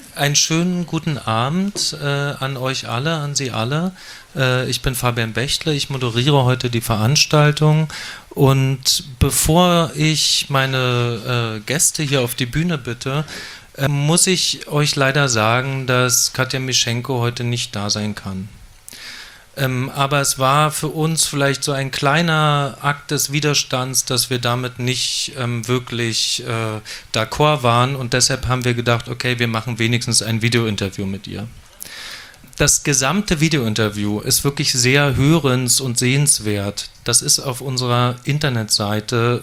Einen schönen guten Abend an euch alle, an Sie alle. Ich bin Fabian Bechtle, ich moderiere heute die Veranstaltung und bevor ich meine Gäste hier auf die Bühne bitte, muss ich euch leider sagen, dass Katja Mischenko heute nicht da sein kann. Aber es war für uns vielleicht so ein kleiner Akt des Widerstands, dass wir damit nicht wirklich d'accord waren und deshalb haben wir gedacht, okay, wir machen wenigstens ein Videointerview mit ihr. Das gesamte Videointerview ist wirklich sehr hörens- und sehenswert. Das ist auf unserer Internetseite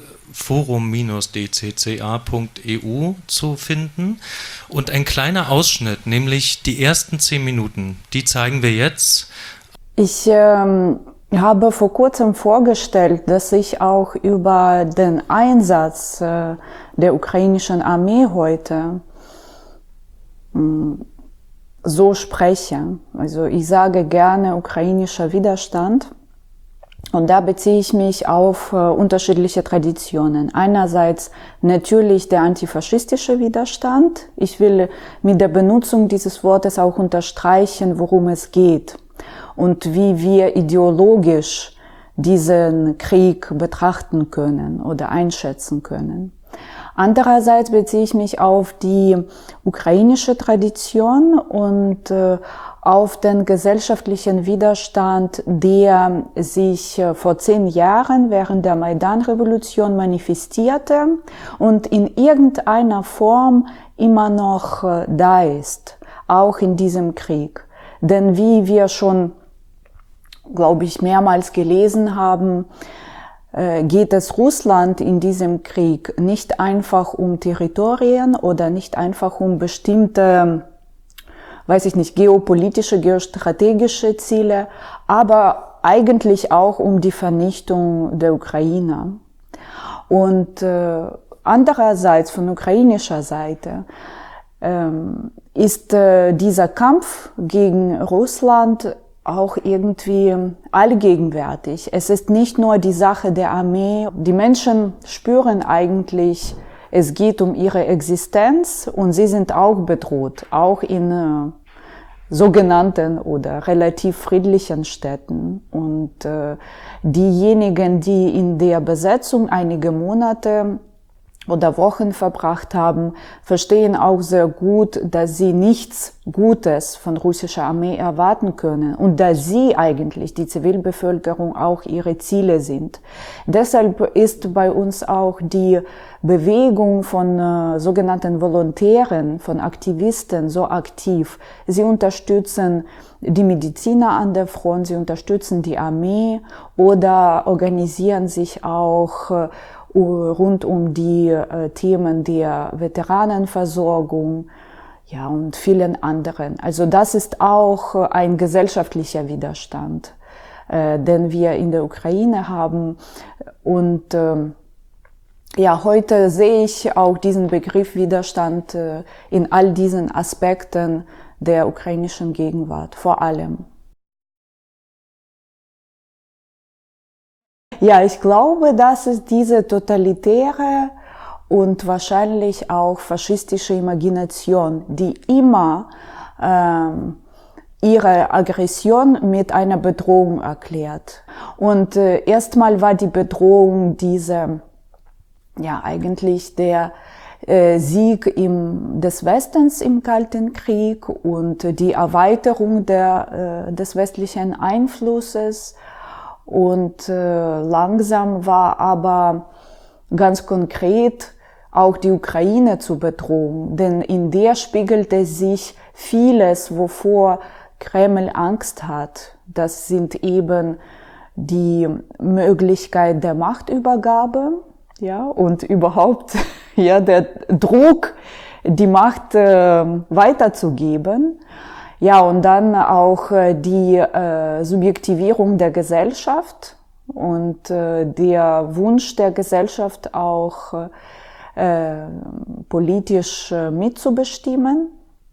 forum-dcca.eu zu finden und ein kleiner Ausschnitt, nämlich die ersten 10 Minuten, die zeigen wir jetzt. Ich habe vor kurzem vorgestellt, dass ich auch über den Einsatz der ukrainischen Armee heute so spreche. Also ich sage gerne ukrainischer Widerstand und da beziehe ich mich auf unterschiedliche Traditionen. Einerseits natürlich der antifaschistische Widerstand. Ich will mit der Benutzung dieses Wortes auch unterstreichen, worum es geht und wie wir ideologisch diesen Krieg betrachten können oder einschätzen können. Andererseits beziehe ich mich auf die ukrainische Tradition und auf den gesellschaftlichen Widerstand, der sich vor 10 Jahren während der Maidan-Revolution manifestierte und in irgendeiner Form immer noch da ist, auch in diesem Krieg. Denn wie wir schon, glaube ich, mehrmals gelesen haben, geht es Russland in diesem Krieg nicht einfach um Territorien oder nicht einfach um bestimmte, weiß ich nicht, geopolitische, geostrategische Ziele, aber eigentlich auch um die Vernichtung der Ukrainer. Und andererseits von ukrainischer Seite ist dieser Kampf gegen Russland auch irgendwie allgegenwärtig. Es ist nicht nur die Sache der Armee. Die Menschen spüren eigentlich, es geht um ihre Existenz und sie sind auch bedroht, auch in sogenannten oder relativ friedlichen Städten. Und diejenigen, die in der Besetzung einige Monate oder Wochen verbracht haben, verstehen auch sehr gut, dass sie nichts Gutes von russischer Armee erwarten können und dass sie eigentlich, die Zivilbevölkerung, auch ihre Ziele sind. Deshalb ist bei uns auch die Bewegung von sogenannten Volontären, von Aktivisten so aktiv. Sie unterstützen die Mediziner an der Front, sie unterstützen die Armee oder organisieren sich auch rund um die Themen der Veteranenversorgung, ja, und vielen anderen. Also das ist auch ein gesellschaftlicher Widerstand, den wir in der Ukraine haben. Und ja, heute sehe ich auch diesen Begriff Widerstand in all diesen Aspekten der ukrainischen Gegenwart, vor allem. Ja, ich glaube, dass es diese totalitäre und wahrscheinlich auch faschistische Imagination, die immer ihre Aggression mit einer Bedrohung erklärt. Und erstmal war die Bedrohung diese, ja, eigentlich der Sieg des Westens im Kalten Krieg und die Erweiterung des westlichen Einflusses. Und langsam war aber ganz konkret auch die Ukraine zur Bedrohung, denn in der spiegelte sich vieles, wovor Kreml Angst hat. Das sind eben die Möglichkeit der Machtübergabe, ja, und überhaupt, ja, der Druck, die Macht weiterzugeben. Ja, und dann auch die Subjektivierung der Gesellschaft und der Wunsch der Gesellschaft auch politisch mitzubestimmen.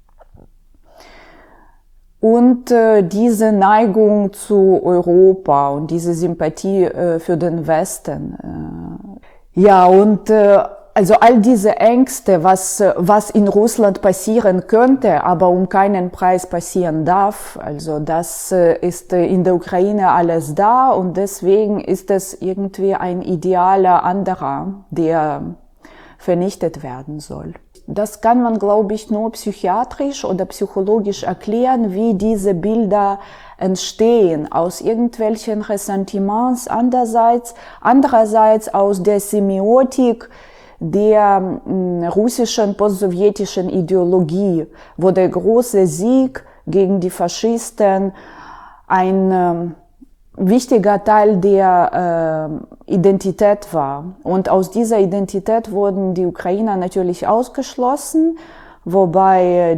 Und diese Neigung zu Europa und diese Sympathie für den Westen. Ja, und Also all diese Ängste, was in Russland passieren könnte, aber um keinen Preis passieren darf, also das ist in der Ukraine alles da und deswegen ist es irgendwie ein idealer anderer, der vernichtet werden soll. Das kann man, glaube ich, nur psychiatrisch oder psychologisch erklären, wie diese Bilder entstehen, aus irgendwelchen Ressentiments andererseits aus der Semiotik der russischen postsowjetischen Ideologie, wo der große Sieg gegen die Faschisten ein wichtiger Teil der Identität war. Und aus dieser Identität wurden die Ukrainer natürlich ausgeschlossen, wobei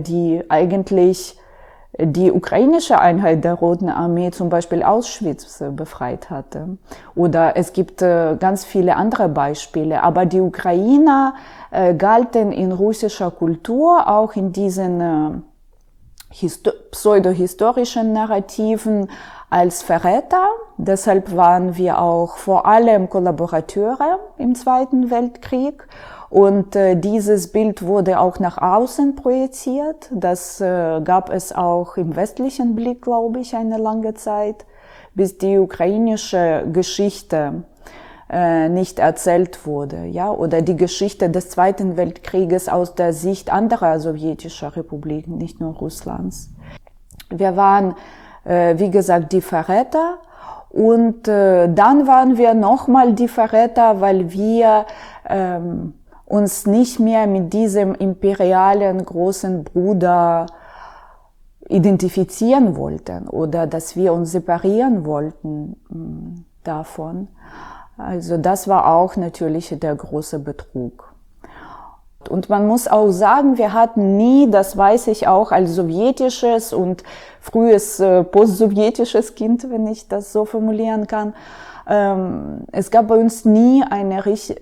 die ukrainische Einheit der Roten Armee zum Beispiel Auschwitz befreit hatte. Oder es gibt ganz viele andere Beispiele. Aber die Ukrainer galten in russischer Kultur, auch in diesen pseudohistorischen Narrativen, als Verräter. Deshalb waren wir auch vor allem Kollaborateure im Zweiten Weltkrieg. Und dieses Bild wurde auch nach außen projiziert. Das gab es auch im westlichen Blick, glaube ich, eine lange Zeit, bis die ukrainische Geschichte nicht erzählt wurde, ja, oder die Geschichte des Zweiten Weltkrieges aus der Sicht anderer sowjetischer Republiken, nicht nur Russlands. Wir waren, wie gesagt, die Verräter. Und dann waren wir nochmal die Verräter, weil wir uns nicht mehr mit diesem imperialen großen Bruder identifizieren wollten oder dass wir uns separieren wollten davon. Also das war auch natürlich der große Betrug. Und man muss auch sagen, wir hatten nie, das weiß ich auch als sowjetisches und frühes postsowjetisches Kind, wenn ich das so formulieren kann, es gab bei uns nie eine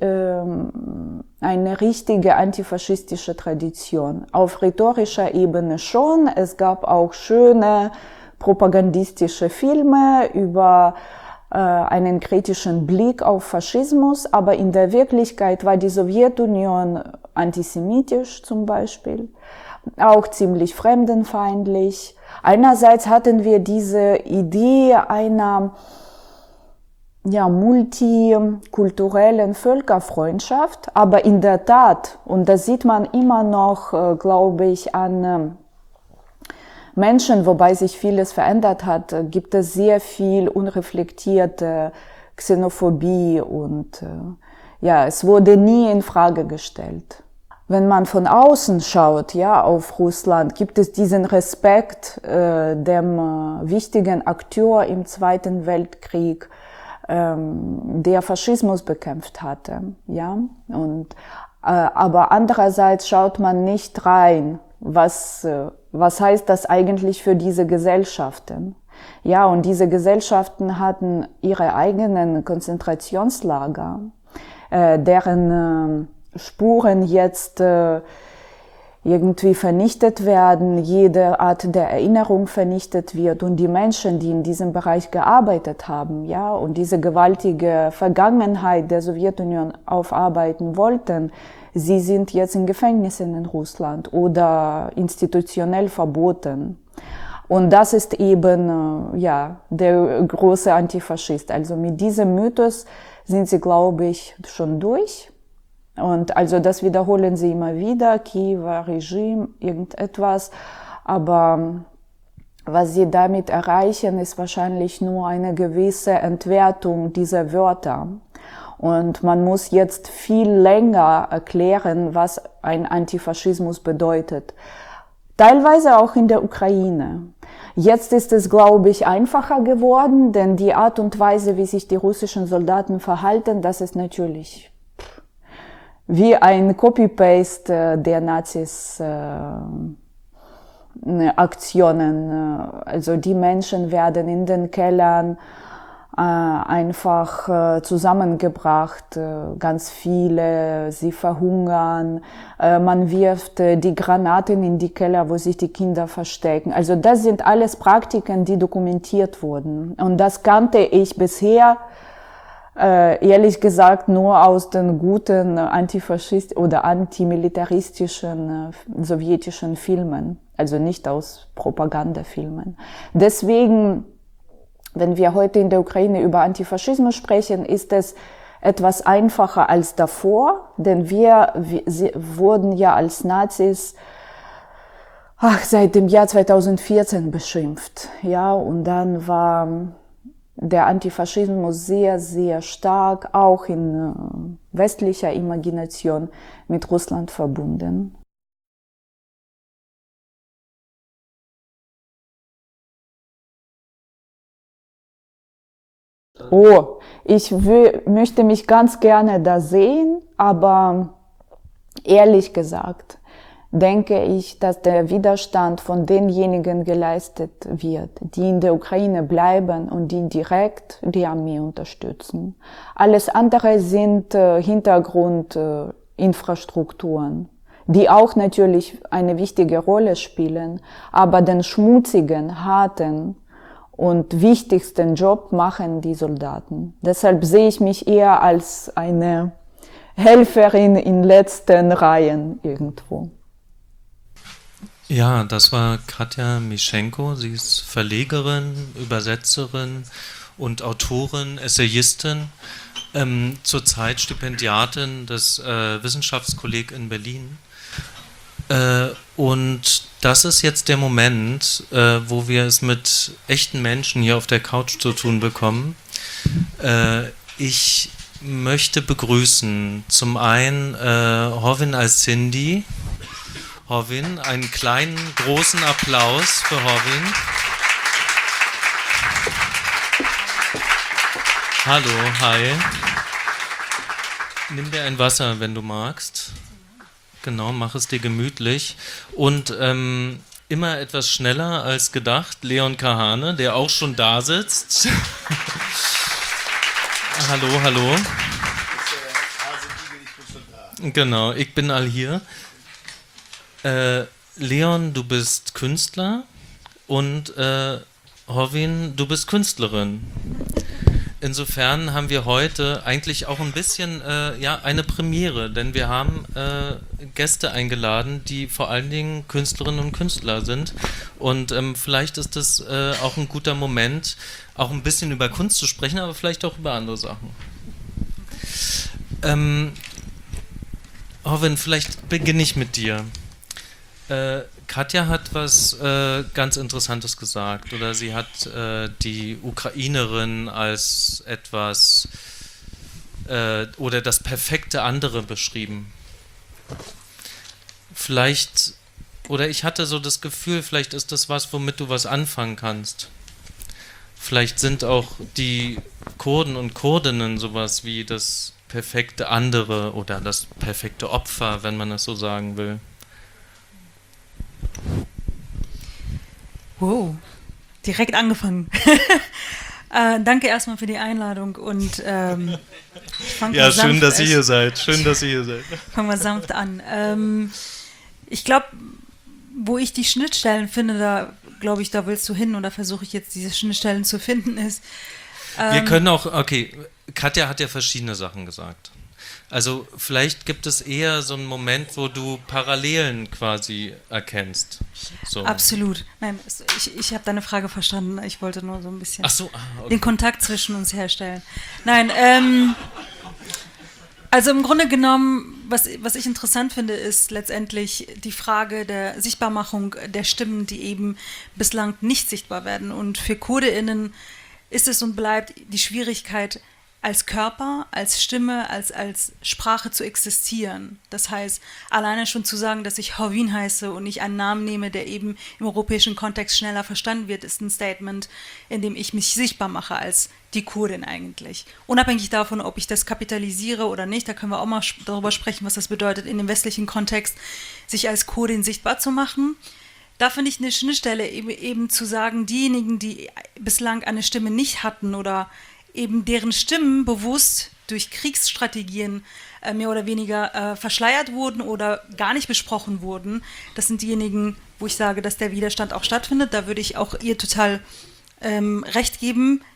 richtige antifaschistische Tradition. Auf rhetorischer Ebene schon. Es gab auch schöne propagandistische Filme über einen kritischen Blick auf Faschismus, aber in der Wirklichkeit war die Sowjetunion antisemitisch zum Beispiel, auch ziemlich fremdenfeindlich. Einerseits hatten wir diese Idee einer multikulturellen Völkerfreundschaft, aber in der Tat, und das sieht man immer noch, glaube ich, an Menschen, wobei sich vieles verändert hat, gibt es sehr viel unreflektierte Xenophobie und es wurde nie in Frage gestellt. Wenn man von außen schaut, auf Russland, gibt es diesen Respekt dem wichtigen Akteur im Zweiten Weltkrieg, der Faschismus bekämpft hatte, aber andererseits schaut man nicht rein, was heißt das eigentlich für diese Gesellschaften? Ja, und diese Gesellschaften hatten ihre eigenen Konzentrationslager, deren Spuren jetzt irgendwie vernichtet werden, jede Art der Erinnerung vernichtet wird und die Menschen, die in diesem Bereich gearbeitet haben, und diese gewaltige Vergangenheit der Sowjetunion aufarbeiten wollten, sie sind jetzt in Gefängnissen in Russland oder institutionell verboten. Und das ist eben, der große Antifaschist. Also mit diesem Mythos sind sie, glaube ich, schon durch. Und also das wiederholen sie immer wieder, Kiewer Regime, irgendetwas. Aber was sie damit erreichen, ist wahrscheinlich nur eine gewisse Entwertung dieser Wörter. Und man muss jetzt viel länger erklären, was ein Antifaschismus bedeutet. Teilweise auch in der Ukraine. Jetzt ist es, glaube ich, einfacher geworden, denn die Art und Weise, wie sich die russischen Soldaten verhalten, das ist natürlich wie ein Copy-Paste der Nazis Aktionen. Also die Menschen werden in den Kellern einfach zusammengebracht, ganz viele, sie verhungern, man wirft die Granaten in die Keller, wo sich die Kinder verstecken. Also das sind alles Praktiken, die dokumentiert wurden. Und das kannte ich bisher ehrlich gesagt nur aus den guten antifaschistischen oder antimilitaristischen sowjetischen Filmen, also nicht aus Propagandafilmen. Deswegen, wenn wir heute in der Ukraine über Antifaschismus sprechen, ist es etwas einfacher als davor, denn wir wurden ja als Nazis seit dem Jahr 2014 beschimpft. Ja, und dann war der Antifaschismus sehr, sehr stark, auch in westlicher Imagination, mit Russland verbunden. Oh, möchte mich ganz gerne da sehen, aber ehrlich gesagt denke ich, dass der Widerstand von denjenigen geleistet wird, die in der Ukraine bleiben und die direkt die Armee unterstützen. Alles andere sind Hintergrundinfrastrukturen, die auch natürlich eine wichtige Rolle spielen, aber den schmutzigen, harten und wichtigsten Job machen die Soldaten. Deshalb sehe ich mich eher als eine Helferin in letzten Reihen irgendwo. Ja, das war Katja Mischenko. Sie ist Verlegerin, Übersetzerin und Autorin, Essayistin, zurzeit Stipendiatin des Wissenschaftskolleg in Berlin. Und das ist jetzt der Moment, wo wir es mit echten Menschen hier auf der Couch zu tun bekommen. Ich möchte begrüßen zum einen Hovin Al-Sindi. Hovin, einen kleinen, großen Applaus für Hovin. Hallo, hi. Nimm dir ein Wasser, wenn du magst. Genau, mach es dir gemütlich. Und immer etwas schneller als gedacht, Leon Kahane, der auch schon da sitzt. Hallo, hallo. Genau, ich bin all hier. Leon, du bist Künstler und Hovin, du bist Künstlerin. Insofern haben wir heute eigentlich auch ein bisschen eine Premiere, denn wir haben Gäste eingeladen, die vor allen Dingen Künstlerinnen und Künstler sind. Und vielleicht ist das auch ein guter Moment, auch ein bisschen über Kunst zu sprechen, aber vielleicht auch über andere Sachen. Hovin, vielleicht beginne ich mit dir. Katja hat was ganz Interessantes gesagt, oder sie hat die Ukrainerin als etwas oder das perfekte andere beschrieben. Vielleicht, oder ich hatte so das Gefühl, vielleicht ist das was, womit du was anfangen kannst. Vielleicht sind auch die Kurden und Kurdinnen sowas wie das perfekte andere oder das perfekte Opfer, wenn man das so sagen will. Wow, direkt angefangen. Danke erstmal für die Einladung und ja, schön, dass ihr hier seid. Schön, dass ihr hier seid. Fangen wir sanft an. Ich glaube, wo ich die Schnittstellen finde, da glaube ich, da willst du hin oder versuche ich jetzt diese Schnittstellen zu finden, ist. Wir können auch, okay, Katja hat ja verschiedene Sachen gesagt. Also vielleicht gibt es eher so einen Moment, wo du Parallelen quasi erkennst. So. Absolut. Nein, ich habe deine Frage verstanden. Ich wollte nur so ein bisschen okay. Den Kontakt zwischen uns herstellen. Nein, also im Grunde genommen, was ich interessant finde, ist letztendlich die Frage der Sichtbarmachung der Stimmen, die eben bislang nicht sichtbar werden. Und für KurdeInnen ist es und bleibt die Schwierigkeit, als Körper, als Stimme, als Sprache zu existieren. Das heißt, alleine schon zu sagen, dass ich Hovin heiße und nicht einen Namen nehme, der eben im europäischen Kontext schneller verstanden wird, ist ein Statement, in dem ich mich sichtbar mache als die Kurdin eigentlich. Unabhängig davon, ob ich das kapitalisiere oder nicht, da können wir auch mal darüber sprechen, was das bedeutet, in dem westlichen Kontext sich als Kurdin sichtbar zu machen. Da finde ich eine Schnittstelle, eben zu sagen, diejenigen, die bislang eine Stimme nicht hatten oder eben deren Stimmen bewusst durch Kriegsstrategien mehr oder weniger verschleiert wurden oder gar nicht besprochen wurden. Das sind diejenigen, wo ich sage, dass der Widerstand auch stattfindet. Da würde ich auch ihr total recht geben.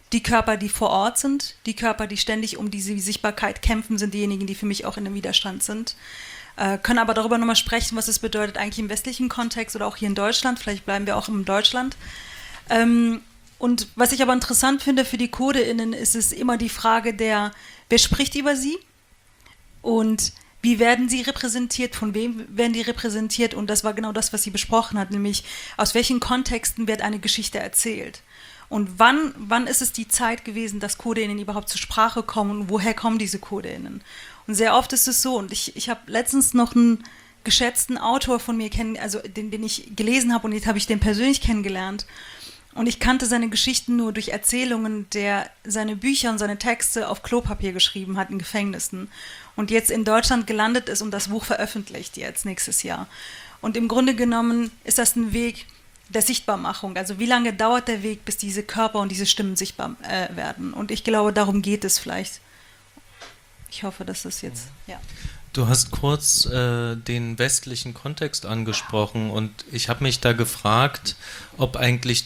Die Körper, die vor Ort sind, die Körper, die ständig um diese Sichtbarkeit kämpfen, sind diejenigen, die für mich auch in einem Widerstand sind. Können aber darüber nochmal sprechen, was es bedeutet eigentlich im westlichen Kontext oder auch hier in Deutschland. Vielleicht bleiben wir auch in Deutschland. Und was ich aber interessant finde für die KurdeInnen, ist es immer die Frage wer spricht über sie und wie werden sie repräsentiert, von wem werden die repräsentiert, und das war genau das, was sie besprochen hat, nämlich aus welchen Kontexten wird eine Geschichte erzählt. Und wann ist es die Zeit gewesen, dass KurdeInnen überhaupt zur Sprache kommen und woher kommen diese KurdeInnen? Und sehr oft ist es so, und ich habe letztens noch einen geschätzten Autor von mir den ich gelesen habe, und jetzt habe ich den persönlich kennengelernt. Und ich kannte seine Geschichten nur durch Erzählungen, der seine Bücher und seine Texte auf Klopapier geschrieben hat in Gefängnissen und jetzt in Deutschland gelandet ist und das Buch veröffentlicht jetzt nächstes Jahr. Und im Grunde genommen ist das ein Weg der Sichtbarmachung. Also wie lange dauert der Weg, bis diese Körper und diese Stimmen sichtbar werden? Und ich glaube, darum geht es vielleicht. Ich hoffe, dass das jetzt, ja. Du hast kurz den westlichen Kontext angesprochen und ich habe mich da gefragt, ob eigentlich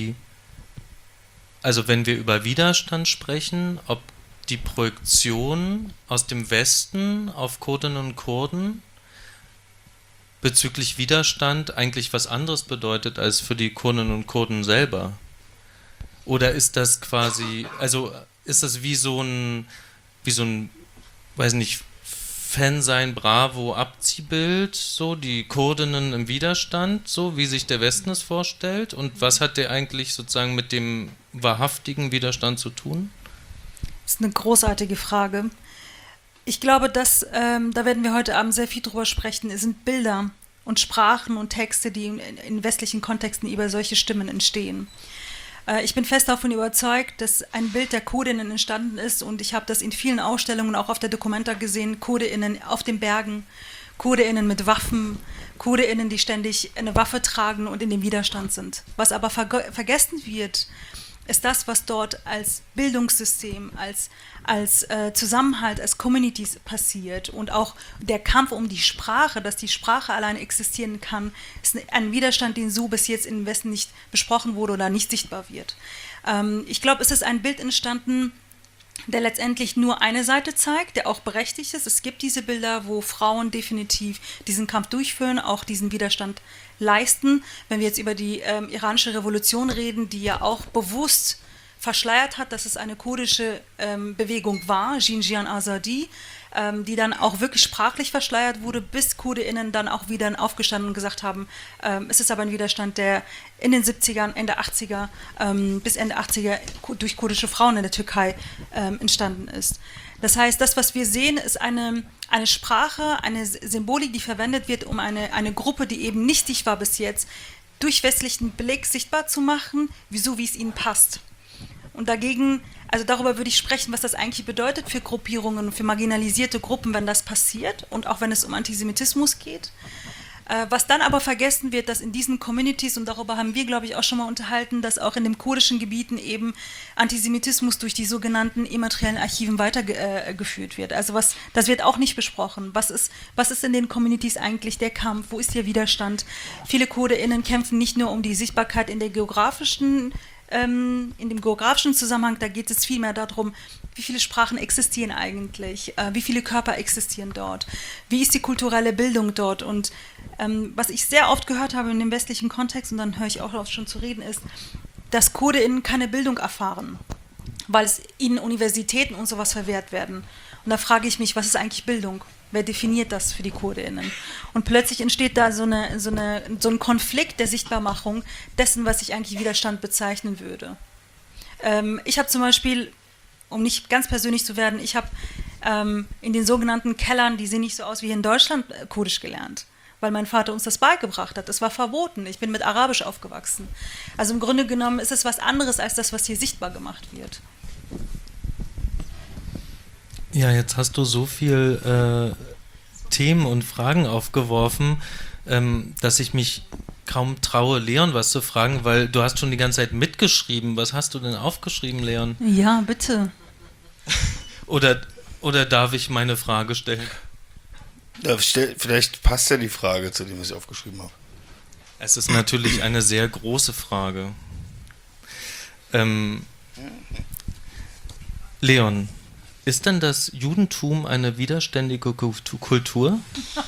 also wenn wir über Widerstand sprechen, ob die Projektion aus dem Westen auf Kurdinnen und Kurden bezüglich Widerstand eigentlich was anderes bedeutet als für die Kurdinnen und Kurden selber. Oder ist das quasi, also ist das wie so ein, weiß nicht, Fan-Sein, Bravo, Abziehbild, so die Kurdinnen im Widerstand, so wie sich der Westen es vorstellt? Und was hat der eigentlich sozusagen mit dem wahrhaftigen Widerstand zu tun? Das ist eine großartige Frage. Ich glaube, da werden wir heute Abend sehr viel drüber sprechen. Es sind Bilder und Sprachen und Texte, die in westlichen Kontexten über solche Stimmen entstehen. Ich bin fest davon überzeugt, dass ein Bild der Kurdinnen entstanden ist, und ich habe das in vielen Ausstellungen auch auf der Documenta gesehen, Kurdinnen auf den Bergen, Kurdinnen mit Waffen, Kurdinnen, die ständig eine Waffe tragen und in dem Widerstand sind. Was aber vergessen wird, ist das, was dort als Bildungssystem, als Zusammenhalt, als Communities passiert, und auch der Kampf um die Sprache, dass die Sprache alleine existieren kann, ist ein Widerstand, den so bis jetzt im Westen nicht besprochen wurde oder nicht sichtbar wird. Ich glaube, es ist ein Bild entstanden, der letztendlich nur eine Seite zeigt, der auch berechtigt ist. Es gibt diese Bilder, wo Frauen definitiv diesen Kampf durchführen, auch diesen Widerstand leisten. Wenn wir jetzt über die iranische Revolution reden, die ja auch bewusst verschleiert hat, dass es eine kurdische Bewegung war, Jinjian Azadi, die dann auch wirklich sprachlich verschleiert wurde, bis KurdeInnen dann auch wieder aufgestanden und gesagt haben, es ist aber ein Widerstand, der in den 70ern, Ende 80er bis Ende 80er durch kurdische Frauen in der Türkei entstanden ist. Das heißt, das, was wir sehen, ist eine Sprache, eine Symbolik, die verwendet wird, um eine Gruppe, die eben nicht sichtbar war bis jetzt, durch westlichen Blick sichtbar zu machen, wie es ihnen passt. Und dagegen, also darüber würde ich sprechen, was das eigentlich bedeutet für Gruppierungen, für marginalisierte Gruppen, wenn das passiert, und auch wenn es um Antisemitismus geht. Was dann aber vergessen wird, dass in diesen Communities, und darüber haben wir, glaube ich, auch schon mal unterhalten, dass auch in den kurdischen Gebieten eben Antisemitismus durch die sogenannten immateriellen Archiven weitergeführt wird. Also das wird auch nicht besprochen. Was ist in den Communities eigentlich der Kampf? Wo ist der Widerstand? Viele KurdeInnen kämpfen nicht nur um die Sichtbarkeit in dem geografischen Zusammenhang, da geht es vielmehr darum, wie viele Sprachen existieren eigentlich, wie viele Körper existieren dort, wie ist die kulturelle Bildung dort, und was ich sehr oft gehört habe in dem westlichen Kontext, und dann höre ich auch auf schon zu reden, ist, dass KurdeInnen keine Bildung erfahren, weil es ihnen Universitäten und sowas verwehrt werden. Und da frage ich mich, was ist eigentlich Bildung? Wer definiert das für die KurdeInnen? Und plötzlich entsteht da so ein Konflikt der Sichtbarmachung dessen, was ich eigentlich Widerstand bezeichnen würde. Ich habe zum Beispiel, um nicht ganz persönlich zu werden, ich habe in den sogenannten Kellern, die sehen nicht so aus wie hier in Deutschland, Kurdisch gelernt, weil mein Vater uns das beigebracht hat. Es war verboten. Ich bin mit Arabisch aufgewachsen. Also im Grunde genommen ist es was anderes als das, was hier sichtbar gemacht wird. Ja, jetzt hast du so viel Themen und Fragen aufgeworfen, dass ich mich kaum traue, Leon was zu fragen, weil du hast schon die ganze Zeit mitgeschrieben. Was hast du denn aufgeschrieben, Leon? Ja, bitte. Oder darf ich meine Frage stellen? Ja, vielleicht passt ja die Frage zu dem, was ich aufgeschrieben habe. Es ist natürlich eine sehr große Frage. Leon, ist denn das Judentum eine widerständige Kultur?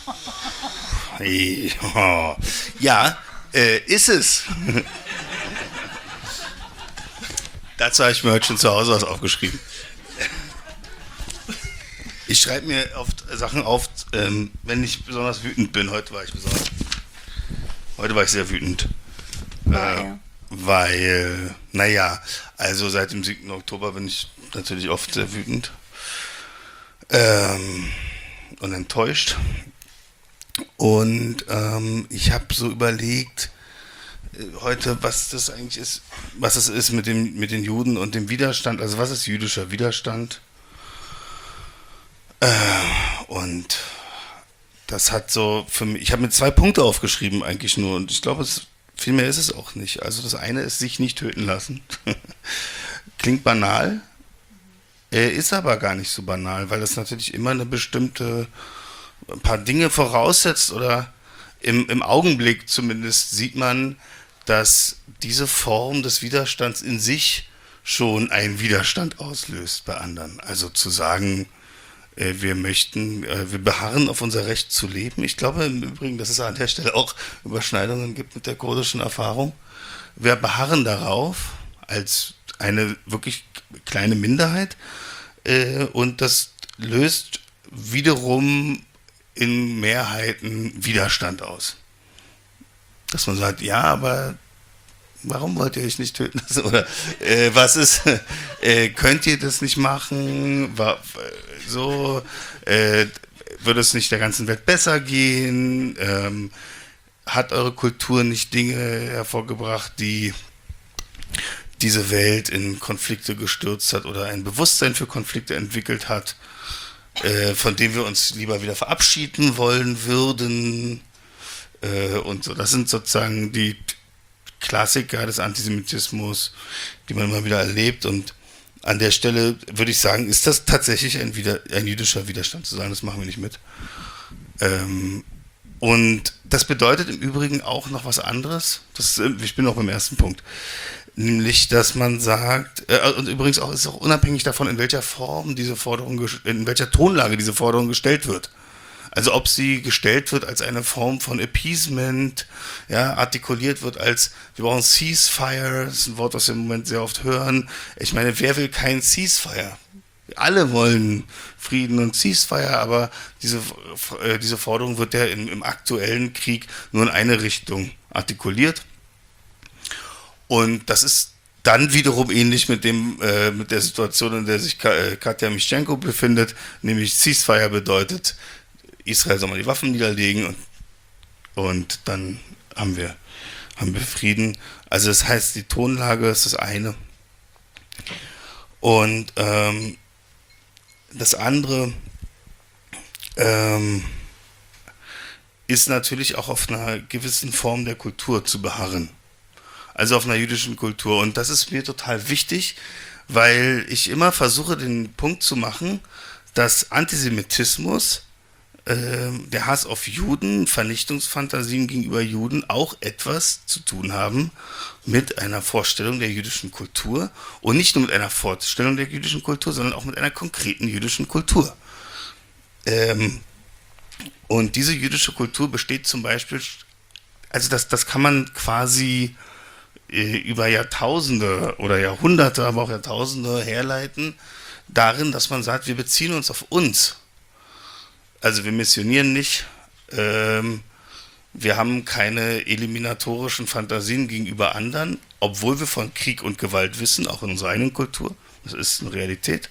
Ja, ist es. Dazu habe ich mir heute schon zu Hause was aufgeschrieben. Ich schreibe mir oft Sachen auf, wenn ich besonders wütend bin. Heute war ich sehr wütend. Weil, also seit dem 7. Oktober bin ich natürlich oft sehr wütend und enttäuscht. Und ich habe so überlegt, heute, was das eigentlich ist, was es ist mit den Juden und dem Widerstand. Also was ist jüdischer Widerstand? Und das hat so für mich, ich habe mir 2 Punkte aufgeschrieben eigentlich nur und ich glaube, viel mehr ist es auch nicht. Also das eine ist, sich nicht töten lassen. Klingt banal, ist aber gar nicht so banal, weil das natürlich immer ein paar Dinge voraussetzt oder im Augenblick zumindest sieht man, dass diese Form des Widerstands in sich schon einen Widerstand auslöst bei anderen. Also zu sagen, wir beharren auf unser Recht zu leben. Ich glaube im Übrigen, dass es an der Stelle auch Überschneidungen gibt mit der kurdischen Erfahrung. Wir beharren darauf als eine wirklich kleine Minderheit und das löst wiederum in Mehrheiten Widerstand aus. Dass man sagt, ja, aber warum wollt ihr euch nicht töten lassen? Oder was ist, könnt ihr das nicht machen? Würde es nicht der ganzen Welt besser gehen? Hat eure Kultur nicht Dinge hervorgebracht, die diese Welt in Konflikte gestürzt hat oder ein Bewusstsein für Konflikte entwickelt hat, von dem wir uns lieber wieder verabschieden wollen würden? Und so. Das sind sozusagen die Klassiker des Antisemitismus, die man immer wieder erlebt. Und an der Stelle würde ich sagen, ist das tatsächlich ein jüdischer Widerstand zu sagen, das machen wir nicht mit. Und das bedeutet im Übrigen auch noch was anderes. Ich bin noch beim ersten Punkt. Nämlich, dass man sagt, und übrigens auch, ist auch unabhängig davon, in welcher Form in welcher Tonlage diese Forderung gestellt wird. Also ob sie gestellt wird als eine Form von Appeasement, ja, artikuliert wird als, wir brauchen Ceasefire, das ist ein Wort, das wir im Moment sehr oft hören. Ich meine, wer will kein Ceasefire? Alle wollen Frieden und Ceasefire, aber diese Forderung wird ja im aktuellen Krieg nur in eine Richtung artikuliert. Und das ist dann wiederum ähnlich mit der Situation, in der sich Katja Mischenko befindet, nämlich Ceasefire bedeutet, Israel soll mal die Waffen niederlegen und dann haben wir Frieden. Also das heißt, die Tonlage ist das eine. Und das andere ist natürlich auch auf einer gewissen Form der Kultur zu beharren. Also auf einer jüdischen Kultur. Und das ist mir total wichtig, weil ich immer versuche, den Punkt zu machen, dass Antisemitismus, der Hass auf Juden, Vernichtungsfantasien gegenüber Juden auch etwas zu tun haben mit einer Vorstellung der jüdischen Kultur und nicht nur mit einer Vorstellung der jüdischen Kultur, sondern auch mit einer konkreten jüdischen Kultur. Und diese jüdische Kultur besteht zum Beispiel, also das kann man quasi über Jahrtausende oder Jahrhunderte, aber auch Jahrtausende herleiten, darin, dass man sagt, wir beziehen uns auf uns. Also wir missionieren nicht, wir haben keine eliminatorischen Fantasien gegenüber anderen, obwohl wir von Krieg und Gewalt wissen, auch in unserer eigenen Kultur. Das ist eine Realität.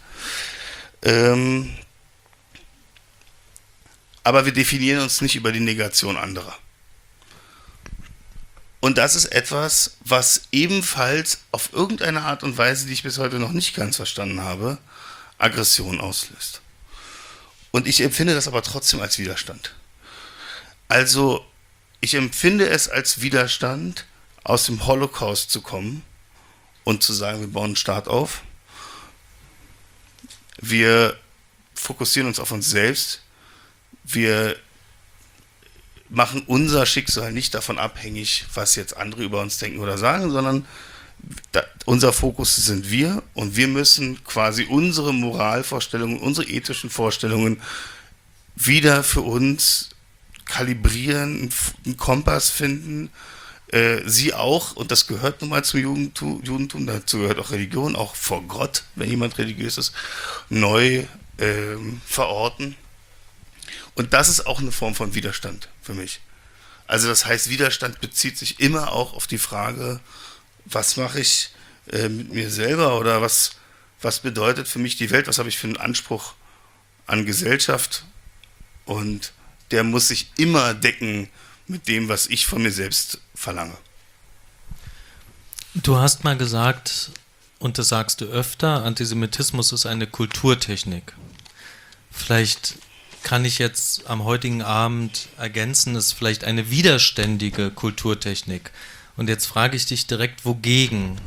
Aber wir definieren uns nicht über die Negation anderer. Und das ist etwas, was ebenfalls auf irgendeine Art und Weise, die ich bis heute noch nicht ganz verstanden habe, Aggression auslöst. Und ich empfinde das aber trotzdem als Widerstand. Also, ich empfinde es als Widerstand, aus dem Holocaust zu kommen und zu sagen, wir bauen einen Staat auf. Wir fokussieren uns auf uns selbst. Wir machen unser Schicksal nicht davon abhängig, was jetzt andere über uns denken oder sagen, sondern unser Fokus sind wir und wir müssen quasi unsere Moralvorstellungen, unsere ethischen Vorstellungen wieder für uns kalibrieren, einen Kompass finden, sie auch, und das gehört nun mal zum Judentum, dazu gehört auch Religion, auch vor Gott, wenn jemand religiös ist, neu verorten. Und das ist auch eine Form von Widerstand für mich. Also das heißt, Widerstand bezieht sich immer auch auf die Frage, was mache ich mit mir selber oder was bedeutet für mich die Welt, was habe ich für einen Anspruch an Gesellschaft, und der muss sich immer decken mit dem, was ich von mir selbst verlange. Du hast mal gesagt, und das sagst du öfter, Antisemitismus ist eine Kulturtechnik. Vielleicht kann ich jetzt am heutigen Abend ergänzen, es ist vielleicht eine widerständige Kulturtechnik. Und jetzt frage ich dich direkt, wogegen?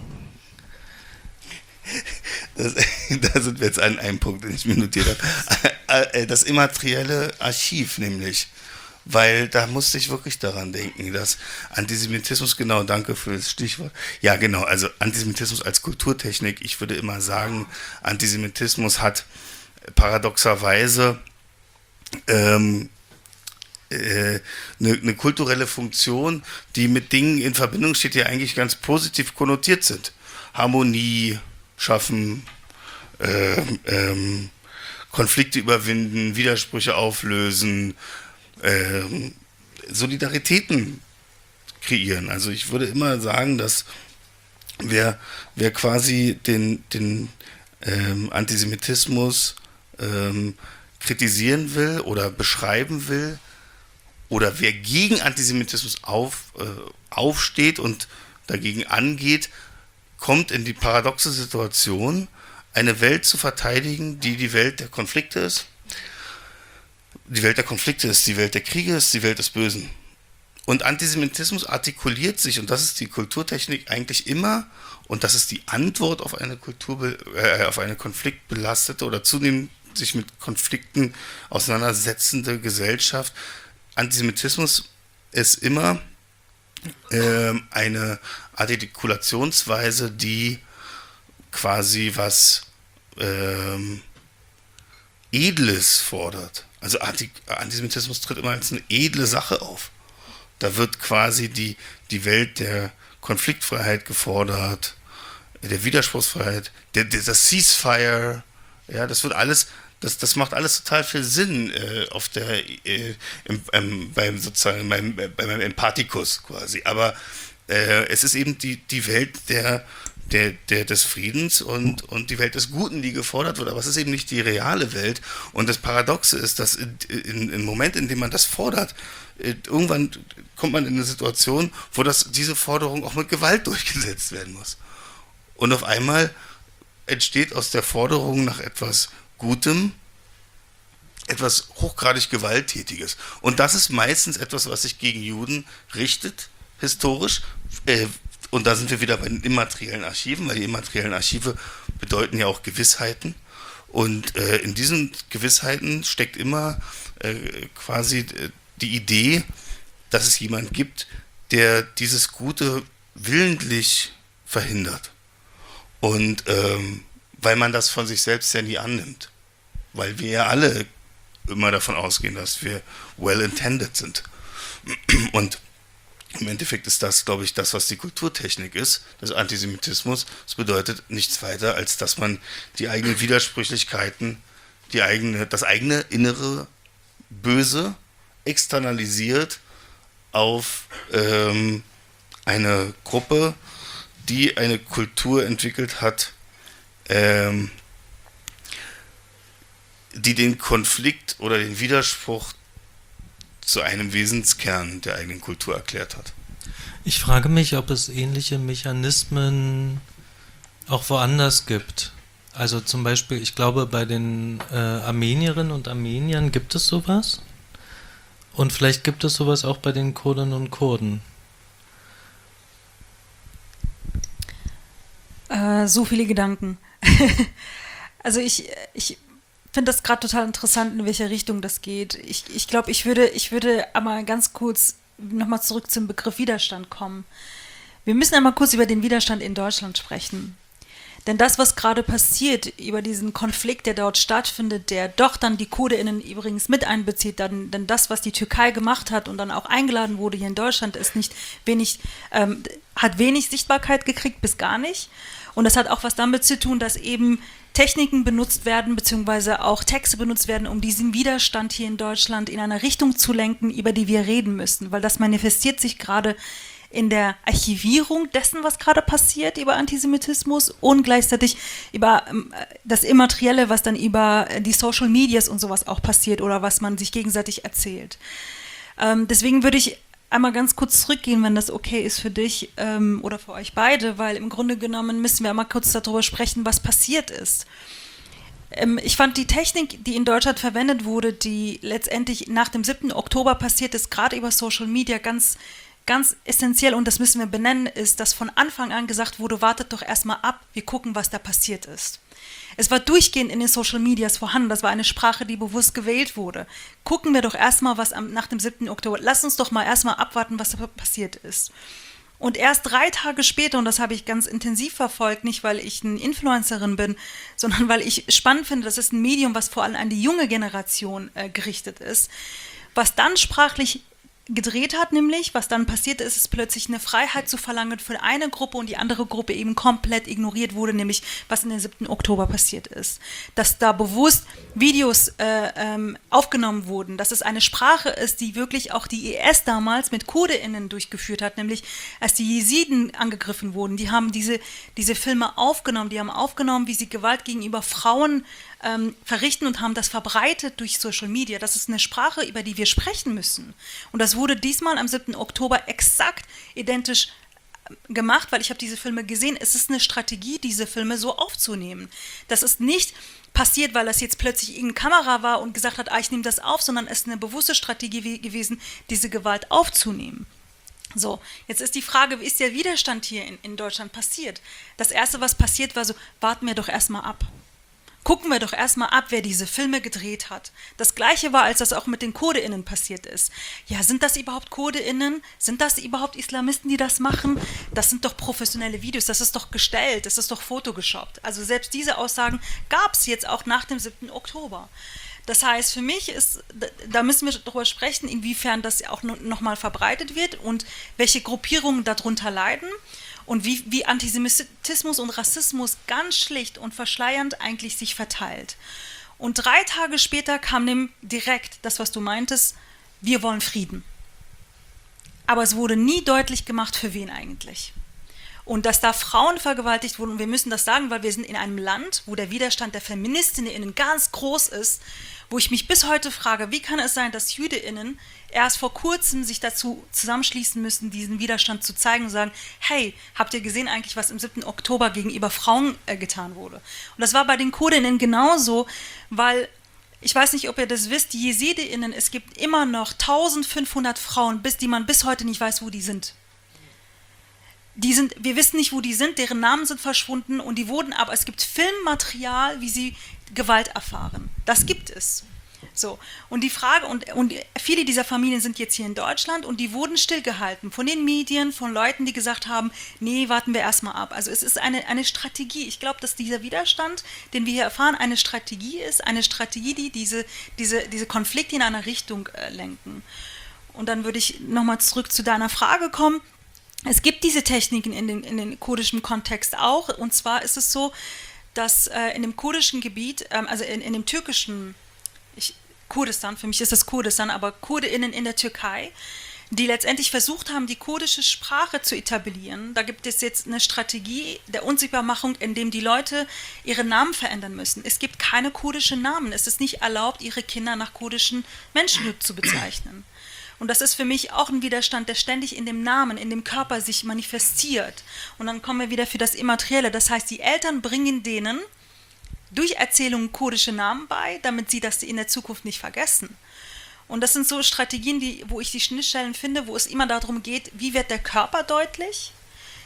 Da sind wir jetzt an einem Punkt, den ich mir notiert habe. Das immaterielle Archiv nämlich. Weil da musste ich wirklich daran denken, dass Antisemitismus, genau, danke für das Stichwort. Ja, genau, also Antisemitismus als Kulturtechnik, ich würde immer sagen, Antisemitismus hat paradoxerweise eine kulturelle Funktion, die mit Dingen in Verbindung steht, die eigentlich ganz positiv konnotiert sind. Harmonie schaffen, Konflikte überwinden, Widersprüche auflösen, Solidaritäten kreieren. Also ich würde immer sagen, dass wer quasi den Antisemitismus kritisieren will oder beschreiben will, oder wer gegen Antisemitismus aufsteht und dagegen angeht, kommt in die paradoxe Situation, eine Welt zu verteidigen, die die Welt der Konflikte ist. Die Welt der Konflikte ist die Welt der Kriege, ist die Welt des Bösen. Und Antisemitismus artikuliert sich, und das ist die Kulturtechnik eigentlich immer, und das ist die Antwort auf eine auf eine konfliktbelastete oder zunehmend sich mit Konflikten auseinandersetzende Gesellschaft. Antisemitismus ist immer eine Artikulationsweise, die quasi was Edles fordert. Also Antisemitismus tritt immer als eine edle Sache auf. Da wird quasi die Welt der Konfliktfreiheit gefordert, der Widerspruchsfreiheit, das Ceasefire, ja, das wird alles, das macht alles total viel Sinn beim Empathikus quasi. Aber es ist eben die Welt des Friedens und die Welt des Guten, die gefordert wird, aber es ist eben nicht die reale Welt. Und das Paradoxe ist, dass im Moment, in dem man das fordert, irgendwann kommt man in eine Situation, wo diese Forderung auch mit Gewalt durchgesetzt werden muss. Und auf einmal entsteht aus der Forderung nach etwas Gutem etwas hochgradig Gewalttätiges. Und das ist meistens etwas, was sich gegen Juden richtet, historisch. Und da sind wir wieder bei den immateriellen Archiven, weil die immateriellen Archive bedeuten ja auch Gewissheiten. Und in diesen Gewissheiten steckt immer quasi die Idee, dass es jemand gibt, der dieses Gute willentlich verhindert. Und weil man das von sich selbst ja nie annimmt. Weil wir ja alle immer davon ausgehen, dass wir well-intended sind. Und im Endeffekt ist das, glaube ich, das, was die Kulturtechnik ist, des Antisemitismus. Das bedeutet nichts weiter, als dass man die eigenen Widersprüchlichkeiten, das eigene innere Böse externalisiert auf eine Gruppe, die eine Kultur entwickelt hat, die den Konflikt oder den Widerspruch zu einem Wesenskern der eigenen Kultur erklärt hat. Ich frage mich, ob es ähnliche Mechanismen auch woanders gibt. Also zum Beispiel, ich glaube, bei den Armenierinnen und Armeniern gibt es sowas. Und vielleicht gibt es sowas auch bei den Kurdinnen und Kurden. So viele Gedanken. Also ich finde das gerade total interessant, in welche Richtung das geht. Ich glaube, ich würde aber ganz kurz nochmal zurück zum Begriff Widerstand kommen. Wir müssen einmal kurz über den Widerstand in Deutschland sprechen. Denn das, was gerade passiert, über diesen Konflikt, der dort stattfindet, der doch dann die KurdeInnen übrigens mit einbezieht, denn das, was die Türkei gemacht hat und dann auch eingeladen wurde hier in Deutschland, ist hat wenig Sichtbarkeit gekriegt, bis gar nicht. Und das hat auch was damit zu tun, dass eben Techniken benutzt werden, beziehungsweise auch Texte benutzt werden, um diesen Widerstand hier in Deutschland in eine Richtung zu lenken, über die wir reden müssen. Weil das manifestiert sich gerade in der Archivierung dessen, was gerade passiert über Antisemitismus und gleichzeitig über das Immaterielle, was dann über die Social Medias und sowas auch passiert oder was man sich gegenseitig erzählt. Deswegen würde ich einmal ganz kurz zurückgehen, wenn das okay ist für dich oder für euch beide, weil im Grunde genommen müssen wir einmal kurz darüber sprechen, was passiert ist. Ich fand die Technik, die in Deutschland verwendet wurde, die letztendlich nach dem 7. Oktober passiert ist, gerade über Social Media ganz essentiell, und das müssen wir benennen, ist, dass von Anfang an gesagt wurde, wartet doch erstmal ab, wir gucken, was da passiert ist. Es war durchgehend in den Social Medias vorhanden, das war eine Sprache, die bewusst gewählt wurde. Gucken wir doch erstmal, was nach dem 7. Oktober, lass uns doch mal erstmal abwarten, was da passiert ist. Und erst 3 Tage später, und das habe ich ganz intensiv verfolgt, nicht weil ich eine Influencerin bin, sondern weil ich spannend finde, das ist ein Medium, was vor allem an die junge Generation gerichtet ist, was dann sprachlich gedreht hat, nämlich, was dann passierte, ist es plötzlich eine Freiheit zu verlangen für eine Gruppe und die andere Gruppe eben komplett ignoriert wurde, nämlich was in den 7. Oktober passiert ist. Dass da bewusst Videos aufgenommen wurden, dass es eine Sprache ist, die wirklich auch die IS damals mit KurdeInnen durchgeführt hat, nämlich als die Jesiden angegriffen wurden. Die haben diese Filme aufgenommen, die haben aufgenommen, wie sie Gewalt gegenüber Frauen verrichten und haben das verbreitet durch Social Media. Das ist eine Sprache, über die wir sprechen müssen. Und das wurde diesmal am 7. Oktober exakt identisch gemacht, weil ich habe diese Filme gesehen. Es ist eine Strategie, diese Filme so aufzunehmen. Das ist nicht passiert, weil das jetzt plötzlich irgendeine Kamera war und gesagt hat, ich nehme das auf, sondern es ist eine bewusste Strategie gewesen, diese Gewalt aufzunehmen. So, jetzt ist die Frage, wie ist der Widerstand hier in Deutschland passiert? Das Erste, was passiert, war so, warten wir doch erstmal ab. Gucken wir doch erstmal ab, wer diese Filme gedreht hat. Das Gleiche war, als das auch mit den KurdeInnen passiert ist. Ja, sind das überhaupt KurdeInnen? Sind das überhaupt Islamisten, die das machen? Das sind doch professionelle Videos, das ist doch gestellt, das ist doch photogeshoppt. Also selbst diese Aussagen gab es jetzt auch nach dem 7. Oktober. Das heißt, für mich da müssen wir darüber sprechen, inwiefern das auch nochmal verbreitet wird und welche Gruppierungen darunter leiden. Und wie Antisemitismus und Rassismus ganz schlicht und verschleiernd eigentlich sich verteilt. Und 3 Tage später kam dem direkt das, was du meintest, wir wollen Frieden. Aber es wurde nie deutlich gemacht, für wen eigentlich. Und dass da Frauen vergewaltigt wurden, und wir müssen das sagen, weil wir sind in einem Land, wo der Widerstand der FeministInnen ganz groß ist, wo ich mich bis heute frage, wie kann es sein, dass JüdInnen erst vor kurzem sich dazu zusammenschließen müssen, diesen Widerstand zu zeigen und sagen, hey, habt ihr gesehen eigentlich, was im 7. Oktober gegenüber Frauen getan wurde? Und das war bei den KurdeInnen genauso, weil, ich weiß nicht, ob ihr das wisst, die JesidiInnen, es gibt immer noch 1500 Frauen, die man bis heute nicht weiß, wo die sind. Wir wissen nicht, wo die sind, deren Namen sind verschwunden und die wurden, aber es gibt Filmmaterial, wie sie Gewalt erfahren. Das gibt es. So. Und die Frage, und viele dieser Familien sind jetzt hier in Deutschland und die wurden stillgehalten von den Medien, von Leuten, die gesagt haben, nee, warten wir erstmal ab. Also es ist eine Strategie. Ich glaube, dass dieser Widerstand, den wir hier erfahren, eine Strategie ist, die diese Konflikte in eine Richtung lenken. Und dann würde ich nochmal zurück zu deiner Frage kommen. Es gibt diese Techniken in den kurdischen Kontext auch, und zwar ist es so, dass in dem kurdischen Gebiet, also in dem türkischen Kurdistan, für mich ist das Kurdistan, aber KurdeInnen in der Türkei, die letztendlich versucht haben, die kurdische Sprache zu etablieren. Da gibt es jetzt eine Strategie der Unsichtbarmachung, in dem die Leute ihre Namen verändern müssen. Es gibt keine kurdischen Namen. Es ist nicht erlaubt, ihre Kinder nach kurdischen Menschen zu bezeichnen. Und das ist für mich auch ein Widerstand, der ständig in dem Namen, in dem Körper sich manifestiert. Und dann kommen wir wieder für das Immaterielle. Das heißt, die Eltern bringen denen durch Erzählungen kurdische Namen bei, damit sie das in der Zukunft nicht vergessen. Und das sind so Strategien, wo ich die Schnittstellen finde, wo es immer darum geht, wie wird der Körper deutlich,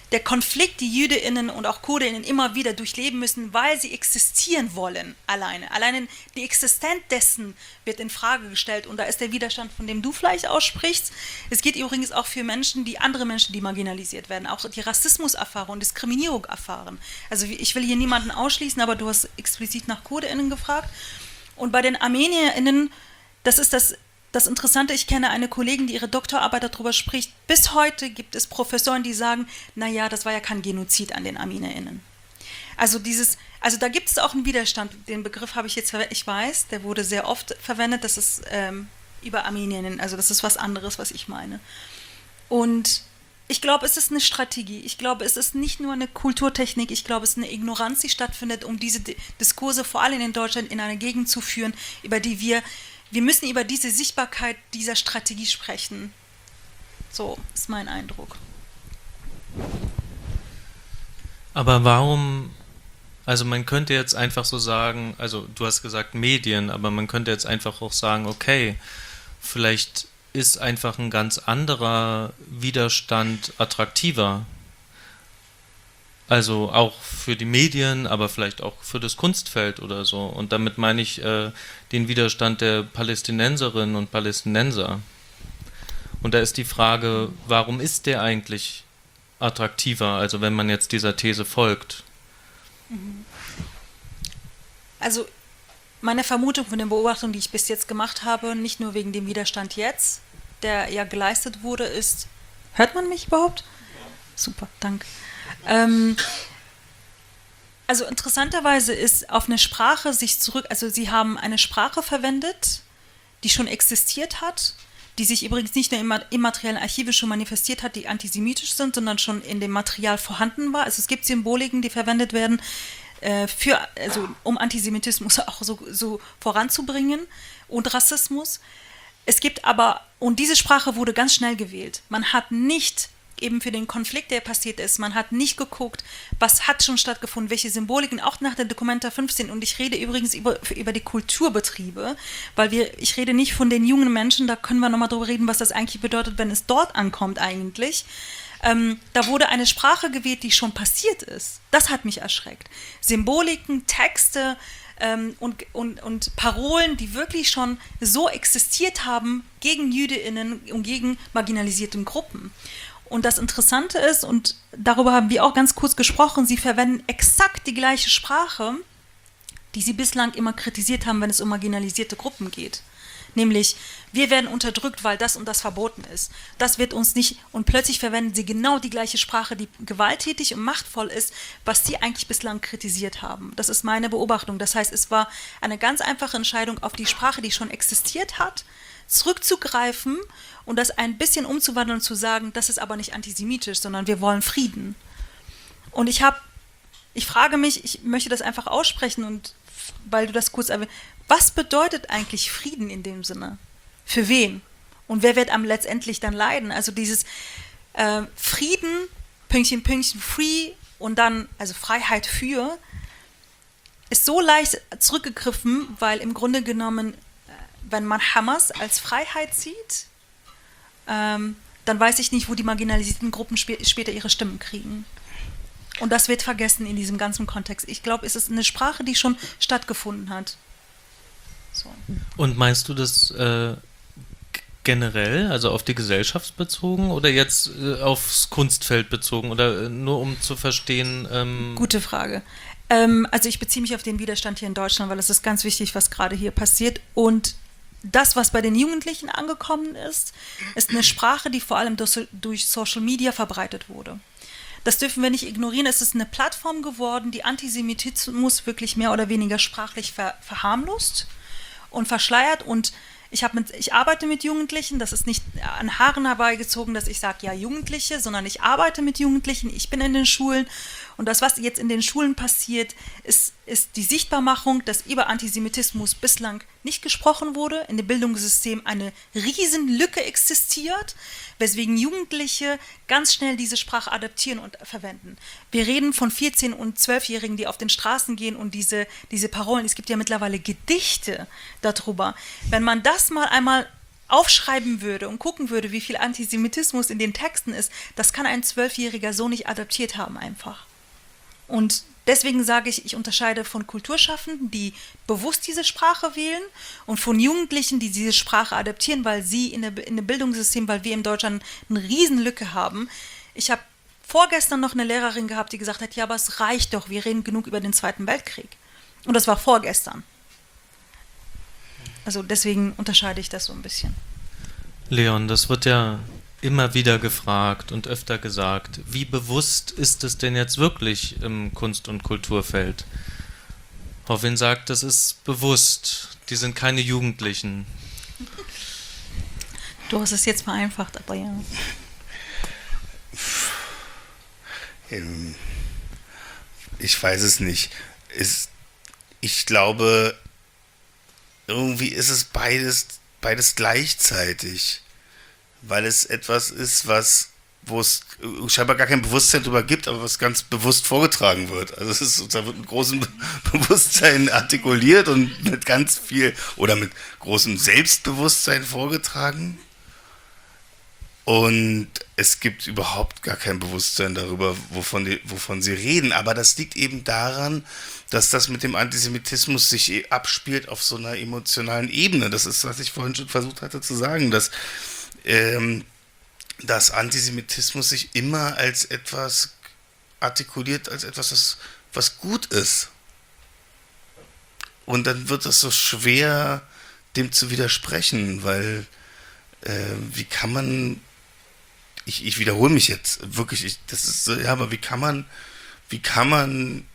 der Konflikt, die JüdInnen und auch KurdeInnen immer wieder durchleben müssen, weil sie existieren wollen alleine. Alleine die Existenz dessen wird in Frage gestellt und da ist der Widerstand, von dem du vielleicht aussprichst. Es geht übrigens auch für andere Menschen, die marginalisiert werden, auch die Rassismuserfahrung und Diskriminierung erfahren. Also ich will hier niemanden ausschließen, aber du hast explizit nach KurdeInnen gefragt. Und bei den ArmenierInnen, das ist das Interessante, ich kenne eine Kollegin, die ihre Doktorarbeit darüber spricht. Bis heute gibt es Professoren, die sagen, naja, das war ja kein Genozid an den ArmenierInnen. Also da gibt es auch einen Widerstand. Den Begriff habe ich jetzt verwendet, ich weiß, der wurde sehr oft verwendet, das ist über ArmenierInnen, also das ist was anderes, was ich meine. Und ich glaube, es ist eine Strategie. Ich glaube, es ist nicht nur eine Kulturtechnik, ich glaube, es ist eine Ignoranz, die stattfindet, um diese Diskurse vor allem in Deutschland in eine Gegend zu führen, über die wir müssen über diese Sichtbarkeit dieser Strategie sprechen. So ist mein Eindruck. Aber warum, also man könnte jetzt einfach so sagen, also du hast gesagt Medien, aber man könnte jetzt einfach auch sagen, okay, vielleicht ist einfach ein ganz anderer Widerstand attraktiver. Also auch für die Medien, aber vielleicht auch für das Kunstfeld oder so. Und damit meine ich den Widerstand der Palästinenserinnen und Palästinenser. Und da ist die Frage, warum ist der eigentlich attraktiver, also wenn man jetzt dieser These folgt? Also meine Vermutung von den Beobachtungen, die ich bis jetzt gemacht habe, nicht nur wegen dem Widerstand jetzt, der ja geleistet wurde, ist... Hört man mich überhaupt? Super, danke. Also interessanterweise ist auf eine Sprache also sie haben eine Sprache verwendet, die schon existiert hat, die sich übrigens nicht nur im immateriellen Archive schon manifestiert hat, die antisemitisch sind, sondern schon in dem Material vorhanden war. Also es gibt Symboliken, die verwendet werden, um Antisemitismus auch so voranzubringen und Rassismus. Es gibt aber, und diese Sprache wurde ganz schnell gewählt. Man hat nicht eben für den Konflikt, der passiert ist, man hat nicht geguckt, was hat schon stattgefunden, welche Symboliken, auch nach der Documenta 15. Und ich rede übrigens über die Kulturbetriebe, weil ich rede nicht von den jungen Menschen, da können wir nochmal drüber reden, was das eigentlich bedeutet, wenn es dort ankommt eigentlich. Da wurde eine Sprache gewählt, die schon passiert ist. Das hat mich erschreckt. Symboliken, Texte und Parolen, die wirklich schon so existiert haben gegen JüdInnen und gegen marginalisierte Gruppen. Und das Interessante ist, und darüber haben wir auch ganz kurz gesprochen, sie verwenden exakt die gleiche Sprache, die sie bislang immer kritisiert haben, wenn es um marginalisierte Gruppen geht. Nämlich, wir werden unterdrückt, weil das und das verboten ist. Das wird uns nicht, und plötzlich verwenden sie genau die gleiche Sprache, die gewalttätig und machtvoll ist, was sie eigentlich bislang kritisiert haben. Das ist meine Beobachtung. Das heißt, es war eine ganz einfache Entscheidung, auf die Sprache, die schon existiert hat, zurückzugreifen und das ein bisschen umzuwandeln und zu sagen, das ist aber nicht antisemitisch, sondern wir wollen Frieden. Und ich frage mich, ich möchte das einfach aussprechen, und weil du das kurz erwähnt, was bedeutet eigentlich Frieden in dem Sinne? Für wen? Und wer wird letztendlich dann leiden? Also dieses Frieden, Pünktchen, Pünktchen, free und dann, also Freiheit für, ist so leicht zurückgegriffen, weil im Grunde genommen, wenn man Hamas als Freiheit sieht, dann weiß ich nicht, wo die marginalisierten Gruppen später ihre Stimmen kriegen. Und das wird vergessen in diesem ganzen Kontext. Ich glaube, es ist eine Sprache, die schon stattgefunden hat. So. Und meinst du das generell, also auf die Gesellschaft bezogen oder jetzt aufs Kunstfeld bezogen oder nur um zu verstehen? Gute Frage. Also ich beziehe mich auf den Widerstand hier in Deutschland, weil es ist ganz wichtig, was gerade hier passiert. Und das, was bei den Jugendlichen angekommen ist eine Sprache, die vor allem durch Social Media verbreitet wurde. Das dürfen wir nicht ignorieren. Es ist eine Plattform geworden, die Antisemitismus wirklich mehr oder weniger sprachlich verharmlost und verschleiert. Und ich arbeite mit Jugendlichen, das ist nicht an Haaren herbeigezogen, dass ich sage, ja, Jugendliche, sondern ich arbeite mit Jugendlichen, ich bin in den Schulen. Und das, was jetzt in den Schulen passiert, ist die Sichtbarmachung, dass über Antisemitismus bislang nicht gesprochen wurde, in dem Bildungssystem eine Riesenlücke existiert, weswegen Jugendliche ganz schnell diese Sprache adaptieren und verwenden. Wir reden von 14- und 12-Jährigen, die auf den Straßen gehen und diese Parolen, es gibt ja mittlerweile Gedichte darüber. Wenn man das mal einmal aufschreiben würde und gucken würde, wie viel Antisemitismus in den Texten ist, das kann ein 12-Jähriger so nicht adaptiert haben einfach. Und deswegen sage ich, ich unterscheide von Kulturschaffenden, die bewusst diese Sprache wählen und von Jugendlichen, die diese Sprache adaptieren, weil sie in dem Bildungssystem, weil wir in Deutschland eine Riesenlücke haben. Ich habe vorgestern noch eine Lehrerin gehabt, die gesagt hat, ja, aber es reicht doch, wir reden genug über den Zweiten Weltkrieg. Und das war vorgestern. Also deswegen unterscheide ich das so ein bisschen. Leon, das wird ja immer wieder gefragt und öfter gesagt. Wie bewusst ist es denn jetzt wirklich im Kunst- und Kulturfeld? Hovin sagt, das ist bewusst. Die sind keine Jugendlichen. Du hast es jetzt vereinfacht, aber ja. Ich weiß es nicht. Ich glaube, irgendwie ist es beides gleichzeitig, weil es etwas ist, wo es scheinbar gar kein Bewusstsein darüber gibt, aber was ganz bewusst vorgetragen wird. Also da wird mit großem Bewusstsein artikuliert und mit ganz viel oder mit großem Selbstbewusstsein vorgetragen. Und es gibt überhaupt gar kein Bewusstsein darüber, wovon sie reden. Aber das liegt eben daran, dass das mit dem Antisemitismus sich abspielt auf so einer emotionalen Ebene. Das ist, was ich vorhin schon versucht hatte zu sagen, dass Antisemitismus sich immer als etwas artikuliert, als etwas, was gut ist. Und dann wird es so schwer, dem zu widersprechen, weil wie kann man, ich wiederhole mich jetzt wirklich, das ist so, ja, aber wie kann man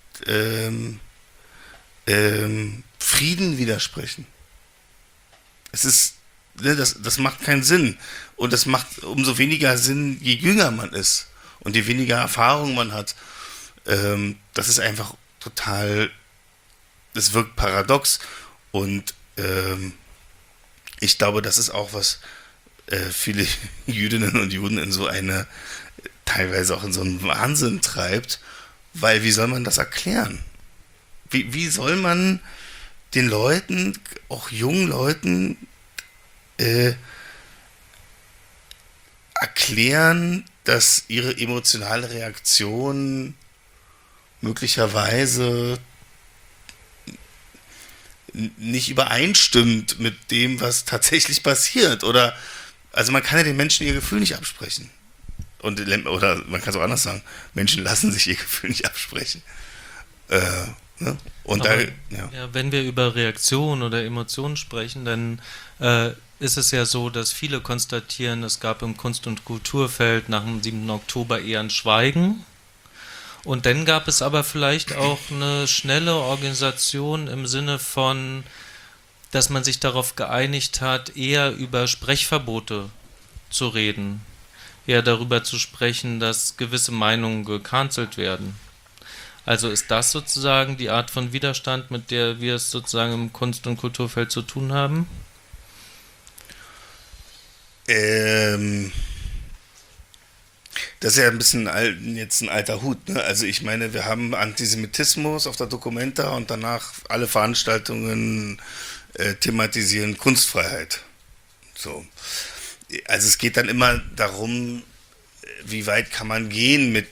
Frieden widersprechen? Es ist, ne, das macht keinen Sinn. Und das macht umso weniger Sinn, je jünger man ist und je weniger Erfahrung man hat. Das ist einfach total, das wirkt paradox. Und ich glaube, das ist auch, was viele Jüdinnen und Juden in so eine, teilweise auch in so einen Wahnsinn treibt, weil wie soll man das erklären? Wie soll man den Leuten, auch jungen Leuten, erklären, dass ihre emotionale Reaktion möglicherweise nicht übereinstimmt mit dem, was tatsächlich passiert? Oder, also man kann ja den Menschen ihr Gefühl nicht absprechen. Oder man kann es auch anders sagen, Menschen lassen sich ihr Gefühl nicht absprechen. Ne? Und Aber, ja. Ja, wenn wir über Reaktion oder Emotionen sprechen, dann ist es ja so, dass viele konstatieren, es gab im Kunst- und Kulturfeld nach dem 7. Oktober eher ein Schweigen. Und dann gab es aber vielleicht auch eine schnelle Organisation im Sinne von, dass man sich darauf geeinigt hat, eher über Sprechverbote zu reden. Eher darüber zu sprechen, dass gewisse Meinungen gecancelt werden. Also ist das sozusagen die Art von Widerstand, mit der wir es sozusagen im Kunst- und Kulturfeld zu tun haben? Das ist ja ein bisschen jetzt ein alter Hut, ne? Also ich meine, wir haben Antisemitismus auf der Documenta und danach alle Veranstaltungen thematisieren Kunstfreiheit. So. Also es geht dann immer darum, wie weit kann man gehen mit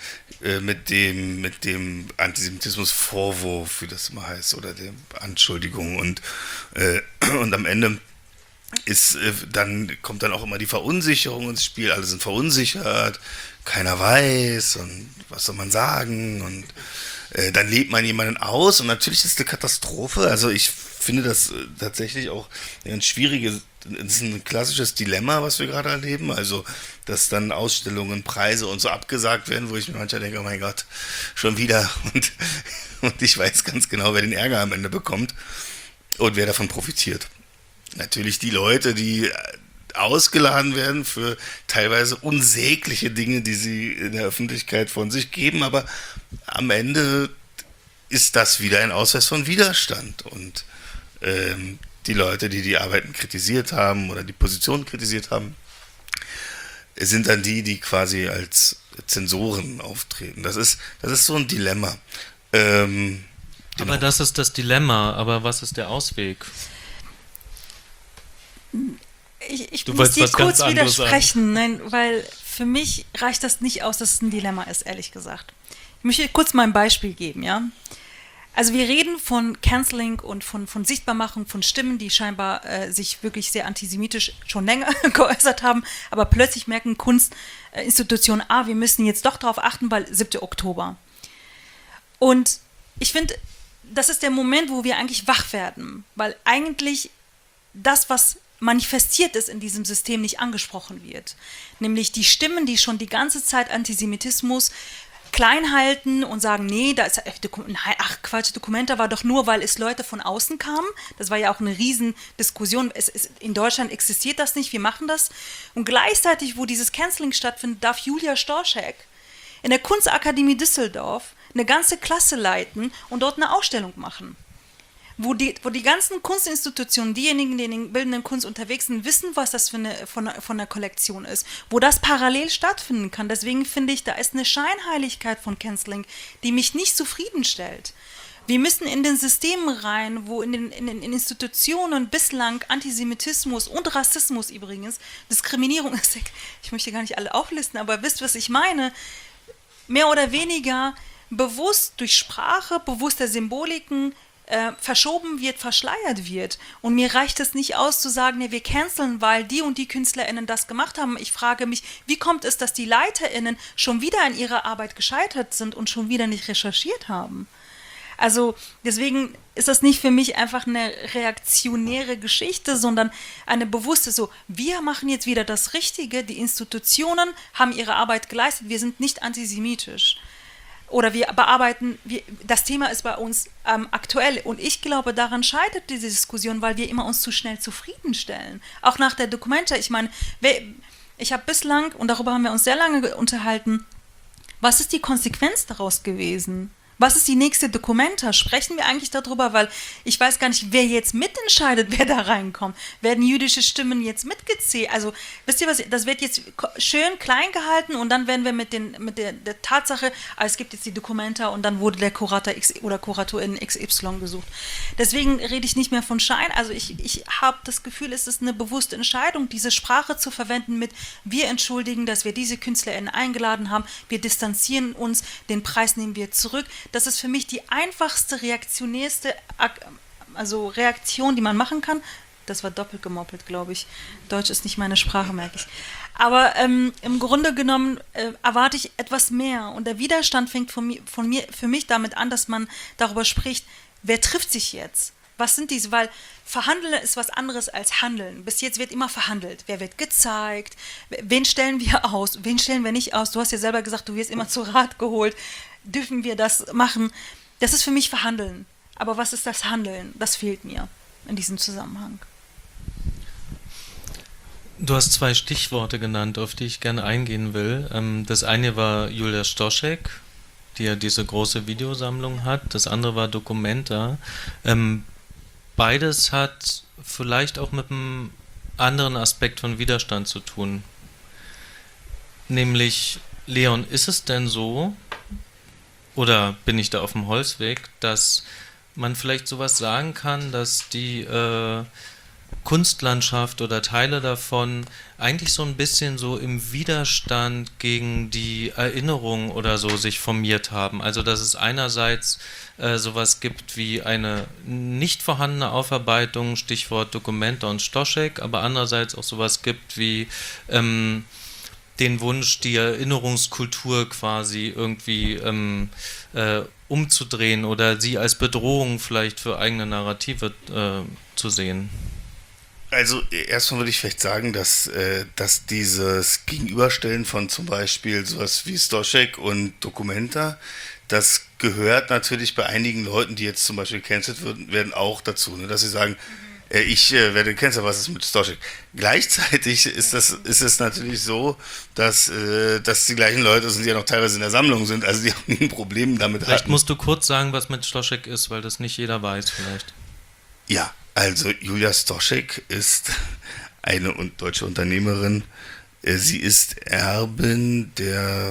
dem Antisemitismusvorwurf, wie das immer heißt, oder der Anschuldigung und am Ende kommt dann auch immer die Verunsicherung ins Spiel, alle sind verunsichert, keiner weiß und was soll man sagen und dann lädt man jemanden aus und natürlich ist es eine Katastrophe, also ich finde das tatsächlich auch ein schwieriges, es ist ein klassisches Dilemma, was wir gerade erleben, also dass dann Ausstellungen, Preise und so abgesagt werden, wo ich mir manchmal denke, oh mein Gott, schon wieder und ich weiß ganz genau, wer den Ärger am Ende bekommt und wer davon profitiert. Natürlich die Leute, die ausgeladen werden für teilweise unsägliche Dinge, die sie in der Öffentlichkeit von sich geben, aber am Ende ist das wieder ein Ausweis von Widerstand und die Leute, die die Arbeiten kritisiert haben oder die Positionen kritisiert haben, sind dann die quasi als Zensoren auftreten. Das ist so ein Dilemma. Genau. Aber das ist das Dilemma, aber was ist der Ausweg? ich Du muss wolltest dir was ganz kurz anderes widersprechen, nein, weil für mich reicht das nicht aus, dass es ein Dilemma ist, ehrlich gesagt. Ich möchte kurz mal ein Beispiel geben, ja. Also wir reden von Canceling und von Sichtbarmachung von Stimmen, die scheinbar sich wirklich sehr antisemitisch schon länger geäußert haben, aber plötzlich merken Kunstinstitutionen, wir müssen jetzt doch darauf achten, weil 7. Oktober. Und ich finde, das ist der Moment, wo wir eigentlich wach werden, weil eigentlich das, was manifestiert ist in diesem System, nicht angesprochen wird. Nämlich die Stimmen, die schon die ganze Zeit Antisemitismus klein halten und sagen, nee, da ist Quatsch, Documenta war doch nur, weil es Leute von außen kamen. Das war ja auch eine Riesendiskussion. In Deutschland existiert das nicht, wir machen das. Und gleichzeitig, wo dieses Canceling stattfindet, darf Julia Storschek in der Kunstakademie Düsseldorf eine ganze Klasse leiten und dort eine Ausstellung machen. Wo die ganzen Kunstinstitutionen, diejenigen, die in der bildenden Kunst unterwegs sind, wissen, was das von der Kollektion ist, wo das parallel stattfinden kann. Deswegen finde ich, da ist eine Scheinheiligkeit von Canceling, die mich nicht zufriedenstellt. Wir müssen in den Systemen rein, wo in den Institutionen bislang Antisemitismus und Rassismus übrigens, Diskriminierung ist, ich möchte gar nicht alle auflisten, aber wisst, was ich meine, mehr oder weniger bewusst durch Sprache, bewusster Symboliken verschoben wird, verschleiert wird. Und mir reicht es nicht aus zu sagen, nee, wir canceln, weil die und die KünstlerInnen das gemacht haben. Ich frage mich, wie kommt es, dass die LeiterInnen schon wieder an ihrer Arbeit gescheitert sind und schon wieder nicht recherchiert haben? Also deswegen ist das nicht für mich einfach eine reaktionäre Geschichte, sondern eine bewusste so, wir machen jetzt wieder das Richtige, die Institutionen haben ihre Arbeit geleistet, wir sind nicht antisemitisch. Oder wir bearbeiten, das Thema ist bei uns aktuell und ich glaube, daran scheitert diese Diskussion, weil wir immer uns zu schnell zufriedenstellen. Auch nach der Documenta, ich meine, ich habe bislang, und darüber haben wir uns sehr lange unterhalten, was ist die Konsequenz daraus gewesen? Was ist die nächste Documenta? Sprechen wir eigentlich darüber, weil ich weiß gar nicht, wer jetzt mitentscheidet, wer da reinkommt. Werden jüdische Stimmen jetzt mitgezählt? Also, wisst ihr was, das wird jetzt schön klein gehalten und dann werden wir mit der Tatsache, es gibt jetzt die Documenta und dann wurde der Kurator X oder Kuratorin XY gesucht. Deswegen rede ich nicht mehr von Schein. Also ich habe das Gefühl, es ist eine bewusste Entscheidung, diese Sprache zu verwenden mit, wir entschuldigen, dass wir diese KünstlerInnen eingeladen haben, wir distanzieren uns, den Preis nehmen wir zurück. Das ist für mich die einfachste, reaktionärste Reaktion, die man machen kann. Das war doppelt gemoppelt, glaube ich. Deutsch ist nicht meine Sprache, merke ich. Aber im Grunde genommen erwarte ich etwas mehr. Und der Widerstand fängt für mich damit an, dass man darüber spricht, wer trifft sich jetzt? Was sind diese? Weil Verhandeln ist was anderes als Handeln. Bis jetzt wird immer verhandelt. Wer wird gezeigt? Wen stellen wir aus? Wen stellen wir nicht aus? Du hast ja selber gesagt, du wirst immer zu Rat geholt. Dürfen wir das machen? Das ist für mich Verhandeln. Aber was ist das Handeln? Das fehlt mir in diesem Zusammenhang. Du hast 2 Stichworte genannt, auf die ich gerne eingehen will. Das eine war Julia Stoschek, die ja diese große Videosammlung hat. Das andere war Documenta. Beides hat vielleicht auch mit einem anderen Aspekt von Widerstand zu tun. Nämlich, Leon, ist es denn so, oder bin ich da auf dem Holzweg, dass man vielleicht sowas sagen kann, dass die Kunstlandschaft oder Teile davon eigentlich so ein bisschen so im Widerstand gegen die Erinnerung oder so sich formiert haben. Also dass es einerseits sowas gibt wie eine nicht vorhandene Aufarbeitung, Stichwort Documenta und Stoschek, aber andererseits auch sowas gibt wie den Wunsch, die Erinnerungskultur quasi irgendwie umzudrehen oder sie als Bedrohung vielleicht für eigene Narrative zu sehen. Also erstmal würde ich vielleicht sagen, dass dieses Gegenüberstellen von zum Beispiel sowas wie Stoschek und Documenta, das gehört natürlich bei einigen Leuten, die jetzt zum Beispiel gecancelt werden, auch dazu, ne? Dass sie sagen, ich werde gecancelt, was ist mit Stoschek? Gleichzeitig ist es natürlich so, dass die gleichen Leute sind, die ja noch teilweise in der Sammlung sind, also die auch nie ein Problem damit Vielleicht hatten. musst du kurz sagen, was mit Stoschek ist, weil das nicht jeder weiß vielleicht. Ja, also Julia Stoschek ist eine deutsche Unternehmerin. Sie ist Erbin der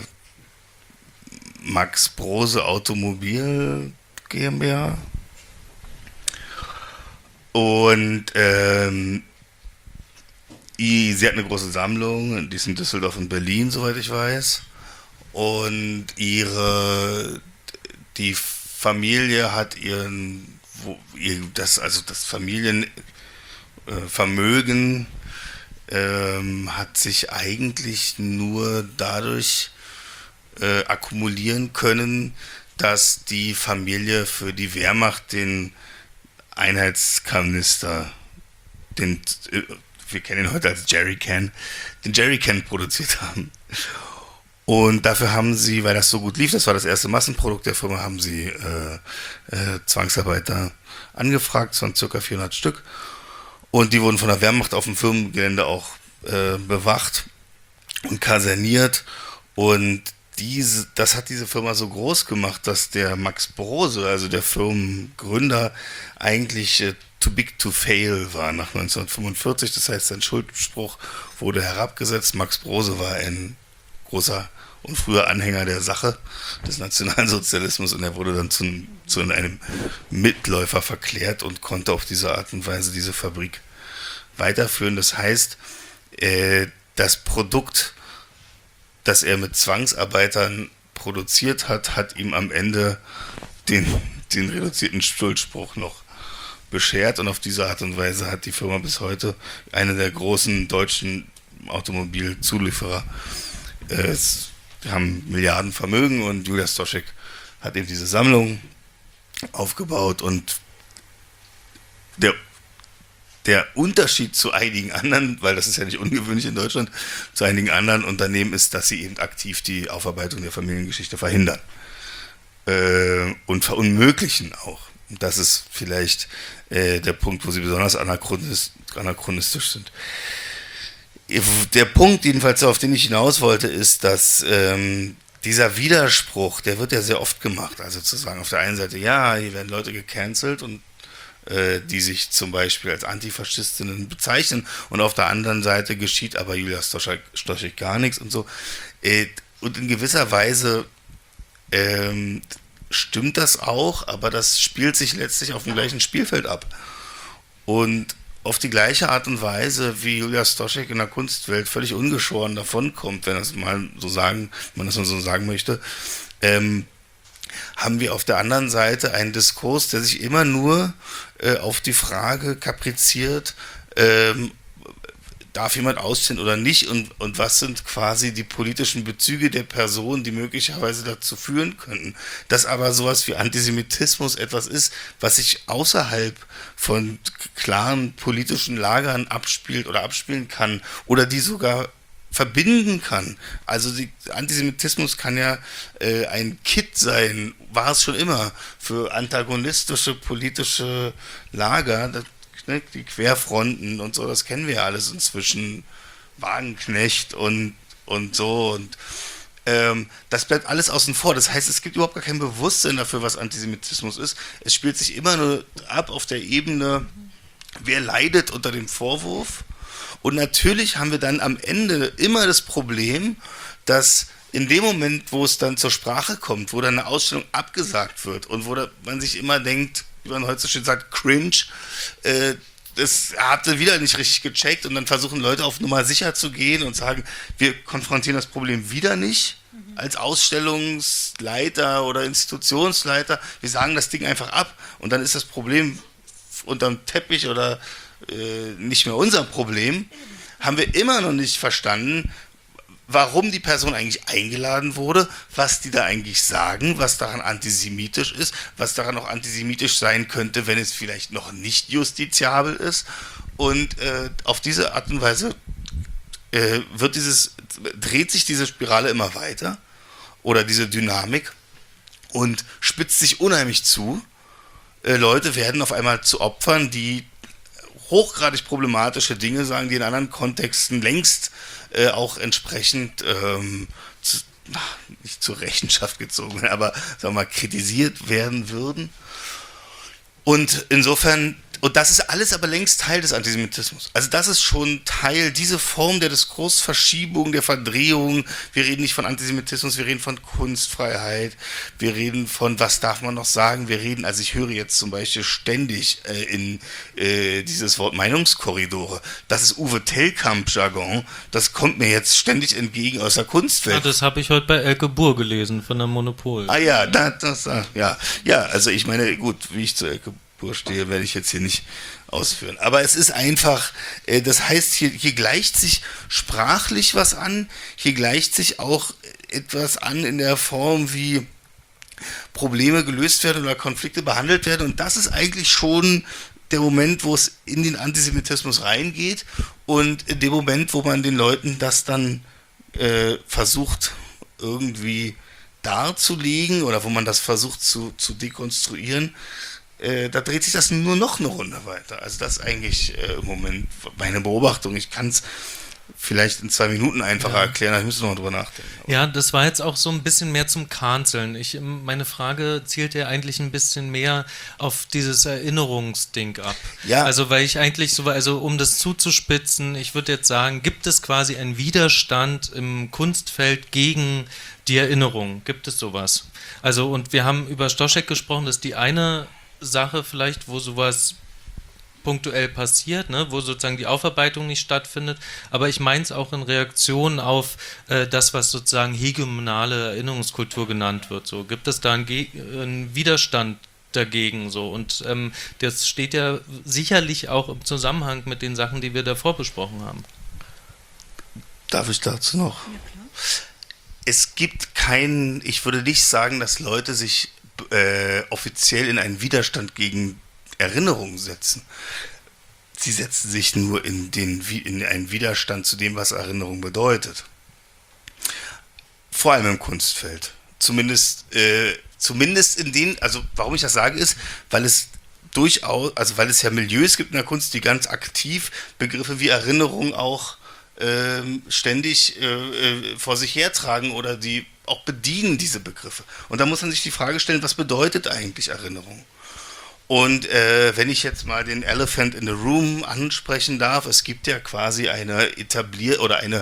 Max Brose Automobil GmbH. Und sie hat eine große Sammlung, die ist in Düsseldorf und Berlin, soweit ich weiß. Und die Familie hat das Familienvermögen hat sich eigentlich nur dadurch akkumulieren können, dass die Familie für die Wehrmacht den Einheitskanister, wir kennen ihn heute als Jerrycan, den Jerrycan produziert haben. Und dafür haben sie, weil das so gut lief, das war das erste Massenprodukt der Firma, haben sie Zwangsarbeiter angefragt, es waren ca. 400 Stück. Und die wurden von der Wehrmacht auf dem Firmengelände auch bewacht und kaserniert. Und das hat diese Firma so groß gemacht, dass der Max Brose, also der Firmengründer, eigentlich too big to fail war nach 1945. Das heißt, sein Schuldspruch wurde herabgesetzt. Max Brose war ein großer und früher Anhänger der Sache des Nationalsozialismus und er wurde dann zu einem Mitläufer verklärt und konnte auf diese Art und Weise diese Fabrik weiterführen. Das heißt, das Produkt, das er mit Zwangsarbeitern produziert hat, hat ihm am Ende den reduzierten Schuldspruch noch beschert und auf diese Art und Weise hat die Firma bis heute eine der großen deutschen Automobilzulieferer. Wir haben Milliardenvermögen und Julia Stoschek hat eben diese Sammlung aufgebaut und der Unterschied zu einigen anderen, weil das ist ja nicht ungewöhnlich in Deutschland, zu einigen anderen Unternehmen ist, dass sie eben aktiv die Aufarbeitung der Familiengeschichte verhindern und verunmöglichen auch. Und das ist vielleicht der Punkt, wo sie besonders anachronistisch sind. Der Punkt jedenfalls, auf den ich hinaus wollte, ist, dass dieser Widerspruch, der wird ja sehr oft gemacht. Also zu sagen, auf der einen Seite, ja, hier werden Leute gecancelt und die sich zum Beispiel als Antifaschistinnen bezeichnen und auf der anderen Seite geschieht aber Julia Stoschek gar nichts und so. Und in gewisser Weise stimmt das auch, aber das spielt sich letztlich auf dem gleichen Spielfeld ab. Und auf die gleiche Art und Weise, wie Julia Stoschek in der Kunstwelt völlig ungeschoren davonkommt, wenn man das mal so sagen möchte, haben wir auf der anderen Seite einen Diskurs, der sich immer nur auf die Frage kapriziert, darf jemand ausziehen oder nicht und was sind quasi die politischen Bezüge der Person, die möglicherweise dazu führen könnten. Dass aber sowas wie Antisemitismus etwas ist, was sich außerhalb von klaren politischen Lagern abspielt oder abspielen kann oder die sogar verbinden kann. Also Antisemitismus kann ja ein Kit sein, war es schon immer, für antagonistische politische Lager, die Querfronten und so, das kennen wir ja alles inzwischen, Wagenknecht und so und das bleibt alles außen vor. Das heißt, es gibt überhaupt gar kein Bewusstsein dafür, was Antisemitismus ist. Es spielt sich immer nur ab auf der Ebene, wer leidet unter dem Vorwurf. Und natürlich haben wir dann am Ende immer das Problem, dass in dem Moment, wo es dann zur Sprache kommt, wo dann eine Ausstellung abgesagt wird und wo man sich immer denkt, wie man heutzutage sagt, cringe, das habt ihr wieder nicht richtig gecheckt und dann versuchen Leute auf Nummer sicher zu gehen und sagen, wir konfrontieren das Problem wieder nicht als Ausstellungsleiter oder Institutionsleiter, wir sagen das Ding einfach ab und dann ist das Problem unterm Teppich oder nicht mehr unser Problem, haben wir immer noch nicht verstanden, warum die Person eigentlich eingeladen wurde, was die da eigentlich sagen, was daran antisemitisch ist, was daran auch antisemitisch sein könnte, wenn es vielleicht noch nicht justiziabel ist. Und auf diese Art und Weise dreht sich diese Spirale immer weiter oder diese Dynamik und spitzt sich unheimlich zu. Leute werden auf einmal zu Opfern, die hochgradig problematische Dinge sagen, die in anderen Kontexten längst auch entsprechend nicht zur Rechenschaft gezogen, aber sagen wir mal kritisiert werden würden. Und insofern Und das ist alles aber längst Teil des Antisemitismus. Also das ist schon Teil, diese Form der Diskursverschiebung, der Verdrehung. Wir reden nicht von Antisemitismus, wir reden von Kunstfreiheit, wir reden von, was darf man noch sagen, wir reden, also ich höre jetzt zum Beispiel ständig in dieses Wort Meinungskorridore. Das ist Uwe Tellkamp-Jargon, das kommt mir jetzt ständig entgegen aus der Kunstwelt. Ja, das habe ich heute bei Elke Buhr gelesen, von der Monopol. Ah ja, ja, also ich meine, gut, wie ich zu Elke Buhr stehe, werde ich jetzt hier nicht ausführen. Aber es ist einfach, das heißt, hier gleicht sich sprachlich was an, hier gleicht sich auch etwas an in der Form, wie Probleme gelöst werden oder Konflikte behandelt werden. Und das ist eigentlich schon der Moment, wo es in den Antisemitismus reingeht und in dem Moment, wo man den Leuten das dann versucht irgendwie darzulegen oder wo man das versucht zu dekonstruieren, da dreht sich das nur noch eine Runde weiter. Also das ist eigentlich im Moment meine Beobachtung. Ich kann es vielleicht in 2 Minuten einfacher erklären, aber ich müsste noch mal drüber nachdenken. Ja, das war jetzt auch so ein bisschen mehr zum Canceln. Meine Frage zielt ja eigentlich ein bisschen mehr auf dieses Erinnerungsding ab. Ja. Also weil ich eigentlich so, also um das zuzuspitzen, ich würde jetzt sagen, gibt es quasi einen Widerstand im Kunstfeld gegen die Erinnerung? Gibt es sowas? Also und wir haben über Stoschek gesprochen, das ist die eine Sache vielleicht, wo sowas punktuell passiert, ne, wo sozusagen die Aufarbeitung nicht stattfindet, aber ich meine es auch in Reaktion auf das, was sozusagen hegemonale Erinnerungskultur genannt wird. So, gibt es da einen Widerstand dagegen? So? Und das steht ja sicherlich auch im Zusammenhang mit den Sachen, die wir davor besprochen haben. Darf ich dazu noch? Ja, klar. Es gibt keinen, ich würde nicht sagen, dass Leute sich offiziell in einen Widerstand gegen Erinnerungen setzen. Sie setzen sich nur in einen Widerstand zu dem, was Erinnerung bedeutet. Vor allem im Kunstfeld. Zumindest in den, also warum ich das sage, ist, weil es durchaus, also weil es ja Milieus gibt in der Kunst, die ganz aktiv Begriffe wie Erinnerung auch ständig vor sich hertragen oder die auch bedienen, diese Begriffe. Und da muss man sich die Frage stellen, was bedeutet eigentlich Erinnerung? Und wenn ich jetzt mal den Elephant in the Room ansprechen darf, es gibt ja quasi eine eine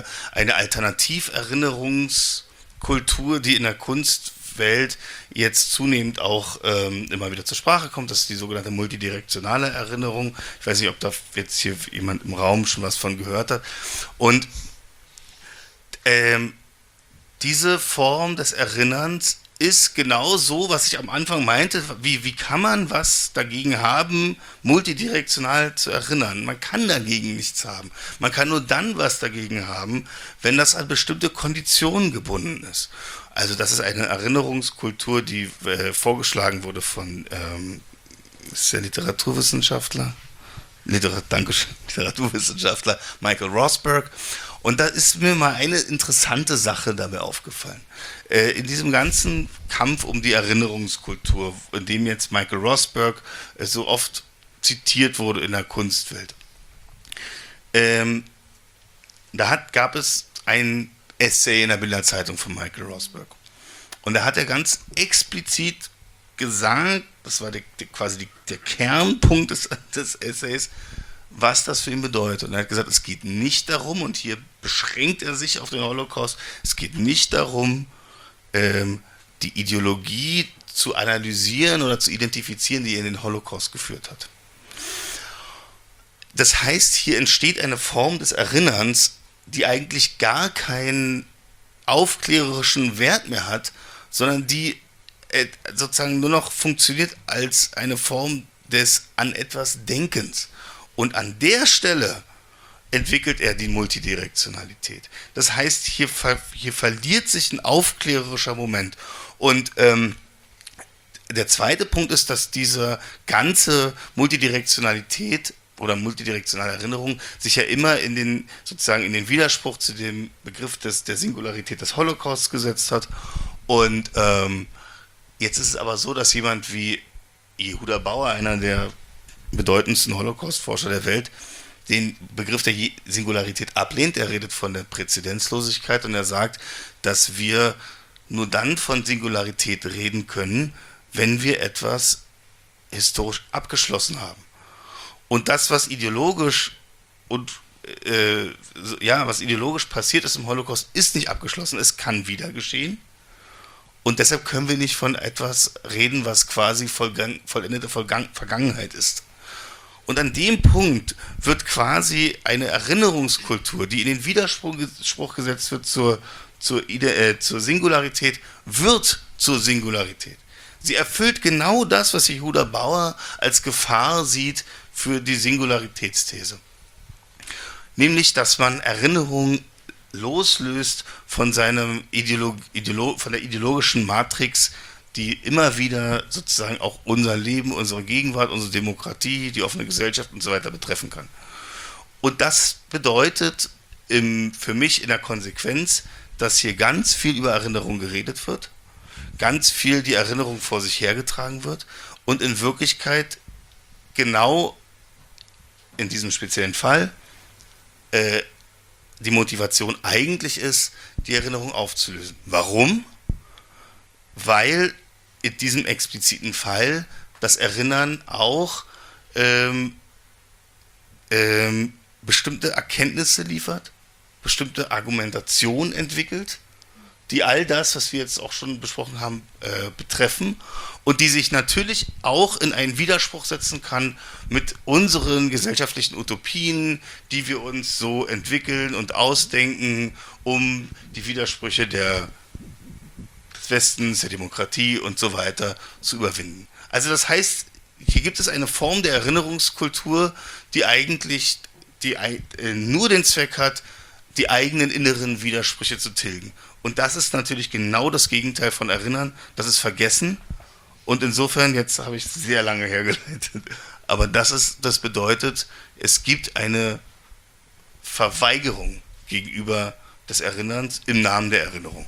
Alternativerinnerungskultur, die in der Kunstwelt jetzt zunehmend auch immer wieder zur Sprache kommt. Das ist die sogenannte multidirektionale Erinnerung. Ich weiß nicht, ob da jetzt hier jemand im Raum schon was von gehört hat. Und diese Form des Erinnerns ist genau so, was ich am Anfang meinte, wie kann man was dagegen haben, multidirektional zu erinnern? Man kann dagegen nichts haben. Man kann nur dann was dagegen haben, wenn das an bestimmte Konditionen gebunden ist. Also das ist eine Erinnerungskultur, die vorgeschlagen wurde von ist der Literaturwissenschaftler Michael Rosberg. Und da ist mir mal eine interessante Sache dabei aufgefallen. In diesem ganzen Kampf um die Erinnerungskultur, in dem jetzt Michael Rosberg so oft zitiert wurde in der Kunstwelt, gab es ein Essay in der Bilderzeitung von Michael Rosberg. Und da hat er ganz explizit gesagt, das war quasi der Kernpunkt des Essays, was das für ihn bedeutet. Und er hat gesagt, es geht nicht darum, und hier beschränkt er sich auf den Holocaust, es geht nicht darum, die Ideologie zu analysieren oder zu identifizieren, die in den Holocaust geführt hat. Das heißt, hier entsteht eine Form des Erinnerns, die eigentlich gar keinen aufklärerischen Wert mehr hat, sondern die sozusagen nur noch funktioniert als eine Form des an etwas Denkens. Und an der Stelle entwickelt er die Multidirektionalität. Das heißt, hier verliert sich ein aufklärerischer Moment. Und der zweite Punkt ist, dass diese ganze Multidirektionalität oder multidirektionale Erinnerung sich ja immer in den Widerspruch zu dem Begriff der Singularität des Holocaust gesetzt hat. Und jetzt ist es aber so, dass jemand wie Yehuda Bauer, einer der bedeutendsten Holocaust-Forscher der Welt, den Begriff der Singularität ablehnt. Er redet von der Präzedenzlosigkeit und er sagt, dass wir nur dann von Singularität reden können, wenn wir etwas historisch abgeschlossen haben. Und das, was ideologisch was ideologisch passiert ist im Holocaust, ist nicht abgeschlossen, es kann wieder geschehen. Und deshalb können wir nicht von etwas reden, was quasi vollendete Vergangenheit ist. Und an dem Punkt wird quasi eine Erinnerungskultur, die in den Widerspruch gesetzt wird zur Singularität, wird zur Singularität. Sie erfüllt genau das, was Yehuda Bauer als Gefahr sieht für die Singularitätsthese. Nämlich, dass man Erinnerung loslöst von von der ideologischen Matrix, die immer wieder sozusagen auch unser Leben, unsere Gegenwart, unsere Demokratie, die offene Gesellschaft und so weiter betreffen kann. Und das bedeutet für mich in der Konsequenz, dass hier ganz viel über Erinnerung geredet wird, ganz viel die Erinnerung vor sich hergetragen wird und in Wirklichkeit genau in diesem speziellen Fall die Motivation eigentlich ist, die Erinnerung aufzulösen. Warum? Weil in diesem expliziten Fall das Erinnern auch bestimmte Erkenntnisse liefert, bestimmte Argumentation entwickelt, die all das, was wir jetzt auch schon besprochen haben, betreffen und die sich natürlich auch in einen Widerspruch setzen kann mit unseren gesellschaftlichen Utopien, die wir uns so entwickeln und ausdenken, um die Widersprüche des Westens, der Demokratie und so weiter zu überwinden. Also das heißt, hier gibt es eine Form der Erinnerungskultur, die eigentlich nur den Zweck hat, die eigenen inneren Widersprüche zu tilgen. Und das ist natürlich genau das Gegenteil von Erinnern, das ist Vergessen. Und insofern, jetzt habe ich sehr lange hergeleitet, aber das bedeutet, es gibt eine Verweigerung gegenüber des Erinnerns im Namen der Erinnerung.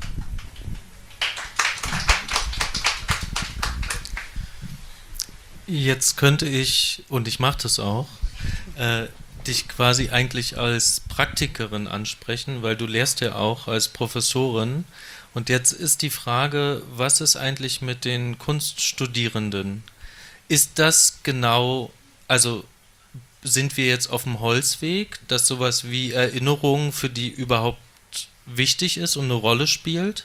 Jetzt könnte ich, und ich mache das auch, dich quasi eigentlich als Praktikerin ansprechen, weil du lehrst ja auch als Professorin. Und jetzt ist die Frage, was ist eigentlich mit den Kunststudierenden? Ist das genau, also sind wir jetzt auf dem Holzweg, dass sowas wie Erinnerung für die überhaupt wichtig ist und eine Rolle spielt?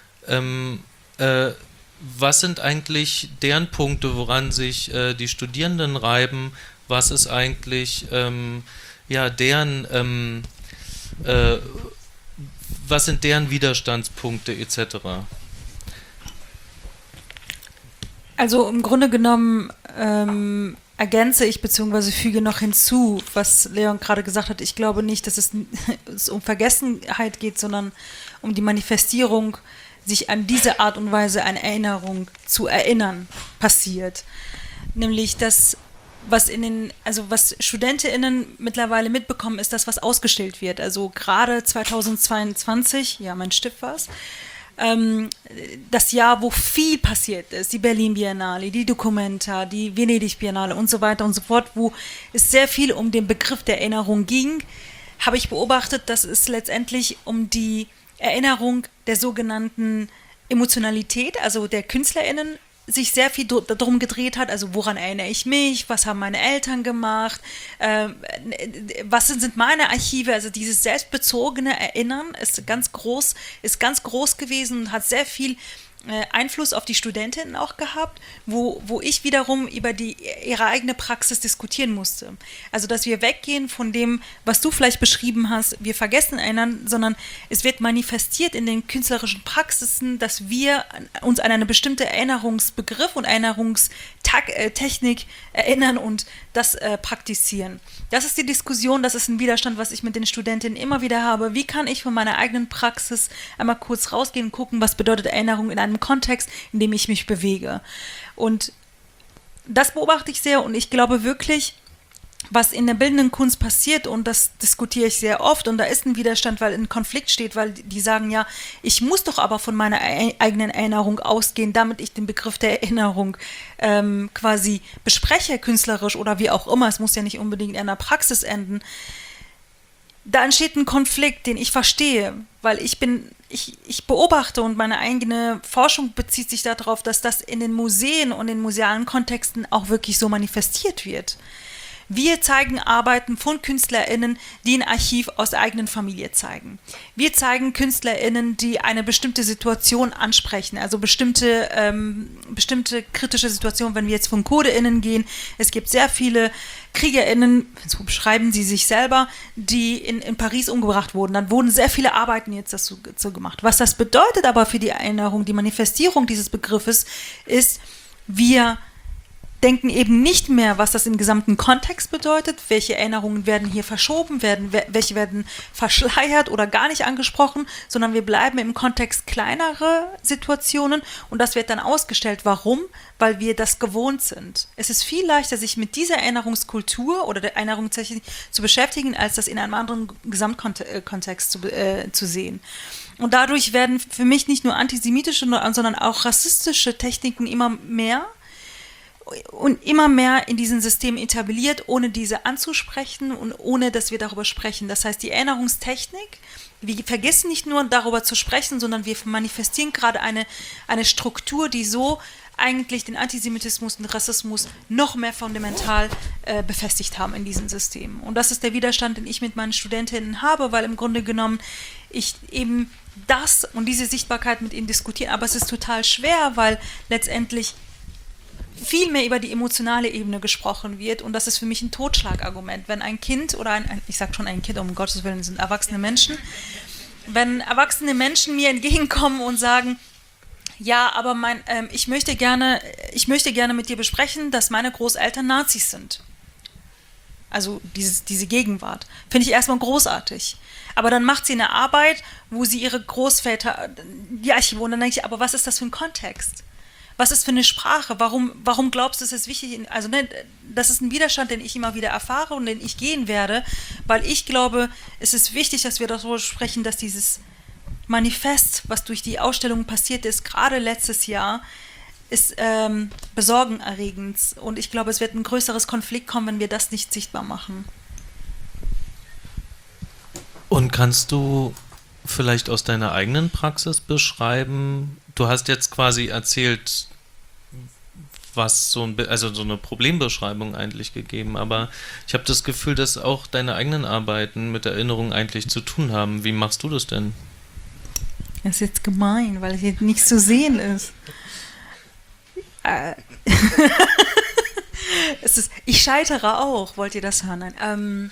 Was sind eigentlich deren Punkte, woran sich die Studierenden reiben? Was ist eigentlich was sind deren Widerstandspunkte etc.? Also im Grunde genommen ergänze ich bzw. füge noch hinzu, was Leon gerade gesagt hat. Ich glaube nicht, dass es um Vergessenheit geht, sondern um die Manifestierung, sich an diese Art und Weise an Erinnerung zu erinnern, passiert. Nämlich das, was StudentInnen mittlerweile mitbekommen, ist das, was ausgestellt wird. Also gerade 2022, ja, mein Stift war's, das Jahr, wo viel passiert ist, die Berlin Biennale, die Documenta, die Venedig Biennale und so weiter und so fort, wo es sehr viel um den Begriff der Erinnerung ging, habe ich beobachtet, dass es letztendlich um die Erinnerung der sogenannten Emotionalität, also der KünstlerInnen, sich sehr viel darum gedreht hat, also woran erinnere ich mich, was haben meine Eltern gemacht, was sind meine Archive, also dieses selbstbezogene Erinnern ist ganz groß gewesen und hat sehr viel Einfluss auf die Studentinnen auch gehabt, wo ich wiederum über ihre eigene Praxis diskutieren musste. Also, dass wir weggehen von dem, was du vielleicht beschrieben hast, wir vergessen erinnern, sondern es wird manifestiert in den künstlerischen Praxisen, dass wir uns an eine bestimmte Erinnerungsbegriff und Erinnerungstechnik erinnern und das praktizieren. Das ist die Diskussion, das ist ein Widerstand, was ich mit den Studentinnen immer wieder habe. Wie kann ich von meiner eigenen Praxis einmal kurz rausgehen und gucken, was bedeutet Erinnerung in einem Kontext, in dem ich mich bewege. Und das beobachte ich sehr und ich glaube wirklich, was in der bildenden Kunst passiert, und das diskutiere ich sehr oft, und da ist ein Widerstand, weil ein Konflikt steht, weil die sagen, ja, ich muss doch aber von meiner eigenen Erinnerung ausgehen, damit ich den Begriff der Erinnerung quasi bespreche, künstlerisch oder wie auch immer, es muss ja nicht unbedingt in einer Praxis enden. Da entsteht ein Konflikt, den ich verstehe, weil ich beobachte und meine eigene Forschung bezieht sich darauf, dass das in den Museen und in musealen Kontexten auch wirklich so manifestiert wird. Wir zeigen Arbeiten von KünstlerInnen, die ein Archiv aus der eigenen Familie zeigen. Wir zeigen KünstlerInnen, die eine bestimmte Situation ansprechen, also bestimmte kritische Situationen, wenn wir jetzt von KurdeInnen gehen. Es gibt sehr viele KriegerInnen, so beschreiben sie sich selber, die in Paris umgebracht wurden. Dann wurden sehr viele Arbeiten jetzt dazu gemacht. Was das bedeutet aber für die Erinnerung, die Manifestierung dieses Begriffes ist, wir denken eben nicht mehr, was das im gesamten Kontext bedeutet, welche Erinnerungen werden hier verschoben, welche werden verschleiert oder gar nicht angesprochen, sondern wir bleiben im Kontext kleinere Situationen und das wird dann ausgestellt. Warum? Weil wir das gewohnt sind. Es ist viel leichter, sich mit dieser Erinnerungskultur oder der Erinnerungstechnik zu beschäftigen, als das in einem anderen Gesamtkontext zu sehen. Und dadurch werden für mich nicht nur antisemitische, sondern auch rassistische Techniken immer mehr in diesen Systemen etabliert, ohne diese anzusprechen und ohne, dass wir darüber sprechen. Das heißt, die Erinnerungstechnik, wir vergessen nicht nur darüber zu sprechen, sondern wir manifestieren gerade eine Struktur, die so eigentlich den Antisemitismus und Rassismus noch mehr fundamental befestigt haben in diesen Systemen. Und das ist der Widerstand, den ich mit meinen Studentinnen habe, weil im Grunde genommen ich eben das und diese Sichtbarkeit mit ihnen diskutiere. Aber es ist total schwer, weil letztendlich viel mehr über die emotionale Ebene gesprochen wird und das ist für mich ein Totschlagargument. Wenn ein Kind oder ich sage schon ein Kind, um Gottes Willen, sind erwachsene Menschen, wenn erwachsene Menschen mir entgegenkommen und sagen, ja, aber ich möchte gerne mit dir besprechen, dass meine Großeltern Nazis sind. Also diese Gegenwart. Finde ich erstmal großartig. Aber dann macht sie eine Arbeit, wo sie ihre Großväter, die Archive, und dann denke ich, aber was ist das für ein Kontext? Was ist für eine Sprache? Warum glaubst du, es ist wichtig? Also das ist ein Widerstand, den ich immer wieder erfahre und den ich gehen werde, weil ich glaube, es ist wichtig, dass wir darüber sprechen, dass dieses Manifest, was durch die Ausstellung passiert ist, gerade letztes Jahr, ist besorgniserregend. Und ich glaube, es wird ein größeres Konflikt kommen, wenn wir das nicht sichtbar machen. Und kannst du vielleicht aus deiner eigenen Praxis beschreiben? Du hast jetzt quasi erzählt, was so eine Problembeschreibung eigentlich gegeben, aber ich habe das Gefühl, dass auch deine eigenen Arbeiten mit Erinnerung eigentlich zu tun haben. Wie machst du das denn? Das ist jetzt gemein, weil hier nichts zu sehen ist. Ich scheitere auch, wollt ihr das hören? Nein.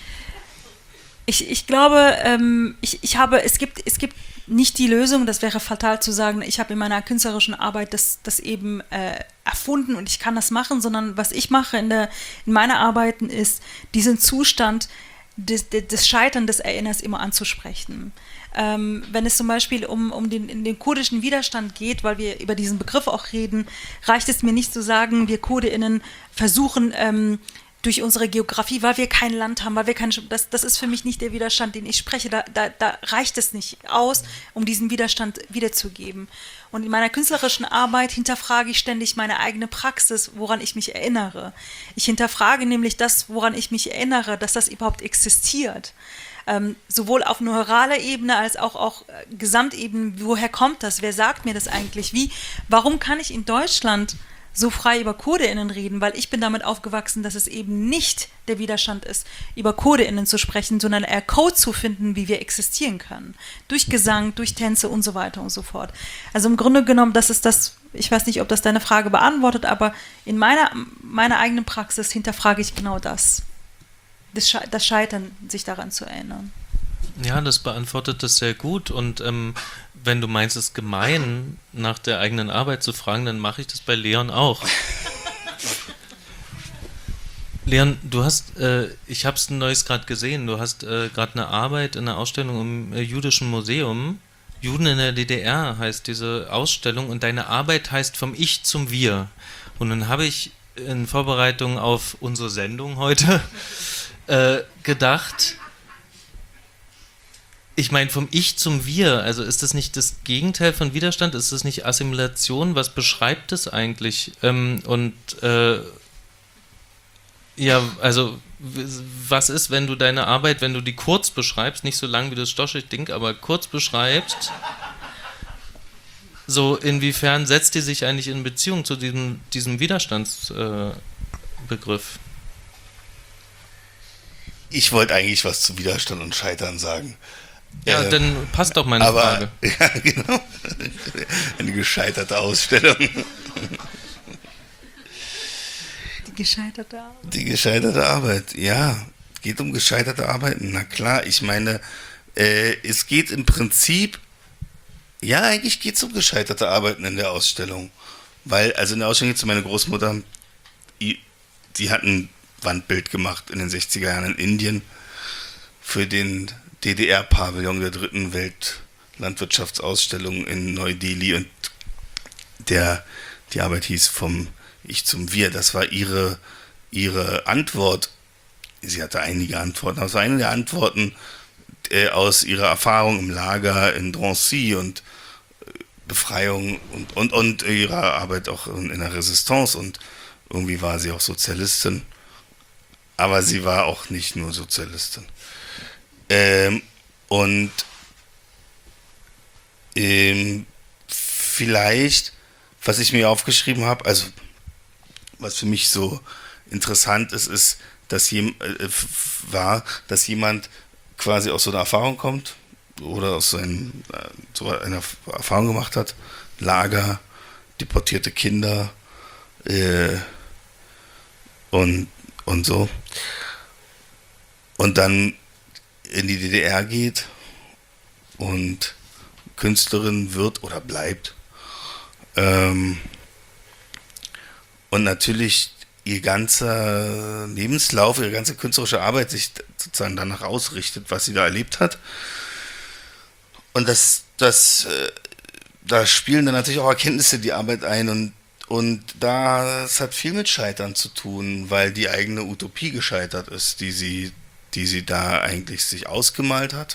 Ich glaube, es gibt nicht die Lösung, das wäre fatal zu sagen, ich habe in meiner künstlerischen Arbeit das eben erfunden und ich kann das machen, sondern was ich mache in meiner Arbeiten ist, diesen Zustand des Scheitern des Erinnerns immer anzusprechen. Wenn es zum Beispiel um den kurdischen Widerstand geht, weil wir über diesen Begriff auch reden, reicht es mir nicht zu sagen, wir KurdeInnen versuchen durch unsere Geografie, weil wir kein Land haben, das ist für mich nicht der Widerstand, den ich spreche, da reicht es nicht aus, um diesen Widerstand wiederzugeben. Und in meiner künstlerischen Arbeit hinterfrage ich ständig meine eigene Praxis, woran ich mich erinnere. Ich hinterfrage nämlich das, woran ich mich erinnere, dass das überhaupt existiert. Sowohl auf neuraler Ebene als auch Gesamtebene, woher kommt das, wer sagt mir das eigentlich, warum kann ich in Deutschland so frei über KurdeInnen reden, weil ich bin damit aufgewachsen, dass es eben nicht der Widerstand ist, über KurdeInnen zu sprechen, sondern eher Code zu finden, wie wir existieren können. Durch Gesang, durch Tänze und so weiter und so fort. Also im Grunde genommen, das ist das, ich weiß nicht, ob das deine Frage beantwortet, aber in meiner eigenen Praxis hinterfrage ich genau das Scheitern, sich daran zu erinnern. Ja, das beantwortet das sehr gut und wenn du meinst, es ist gemein, nach der eigenen Arbeit zu fragen, dann mache ich das bei Leon auch. Leon, du hast, ich habe es neues gerade gesehen, du hast gerade eine Arbeit in einer Ausstellung im Jüdischen Museum. Juden in der DDR heißt diese Ausstellung und deine Arbeit heißt Vom Ich zum Wir. Und dann habe ich in Vorbereitung auf unsere Sendung heute gedacht, ich meine, vom Ich zum Wir, also ist das nicht das Gegenteil von Widerstand? Ist das nicht Assimilation? Was beschreibt das eigentlich? Ja, also was ist, wenn du deine Arbeit, wenn du die kurz beschreibst, nicht so lang wie das Stoschek-Ding, aber kurz beschreibst, so inwiefern setzt die sich eigentlich in Beziehung zu diesem Widerstandsbegriff? Ich wollte eigentlich was zu Widerstand und Scheitern sagen. Ja, dann passt doch meine aber, Frage. Ja, genau. Eine gescheiterte Ausstellung. Die gescheiterte Arbeit. Die gescheiterte Arbeit, ja. Geht um gescheiterte Arbeiten. Na klar, ich meine, es geht im Prinzip, ja, eigentlich geht es um gescheiterte Arbeiten in der Ausstellung. Weil, also in der Ausstellung zu meiner Großmutter, die hat ein Wandbild gemacht in den 60er Jahren in Indien für den DDR-Pavillon der dritten Weltlandwirtschaftsausstellung in Neu-Delhi und die Arbeit hieß Vom Ich zum Wir. Das war ihre Antwort. Sie hatte einige Antworten. Das war eine der Antworten aus ihrer Erfahrung im Lager in Drancy und Befreiung und ihrer Arbeit auch in der Resistance. Und irgendwie war sie auch Sozialistin. Aber sie war auch nicht nur Sozialistin. Vielleicht, was ich mir aufgeschrieben habe, also was für mich so interessant ist, dass jemand quasi aus so einer Erfahrung kommt oder aus so einer Erfahrung gemacht hat, Lager, deportierte Kinder und so, und dann in die DDR geht und Künstlerin wird oder bleibt. Und natürlich ihr ganzer Lebenslauf, ihre ganze künstlerische Arbeit sich sozusagen danach ausrichtet, was sie da erlebt hat. Und da spielen dann natürlich auch Erkenntnisse die Arbeit ein, und das hat viel mit Scheitern zu tun, weil die eigene Utopie gescheitert ist, die sie da eigentlich sich ausgemalt hat,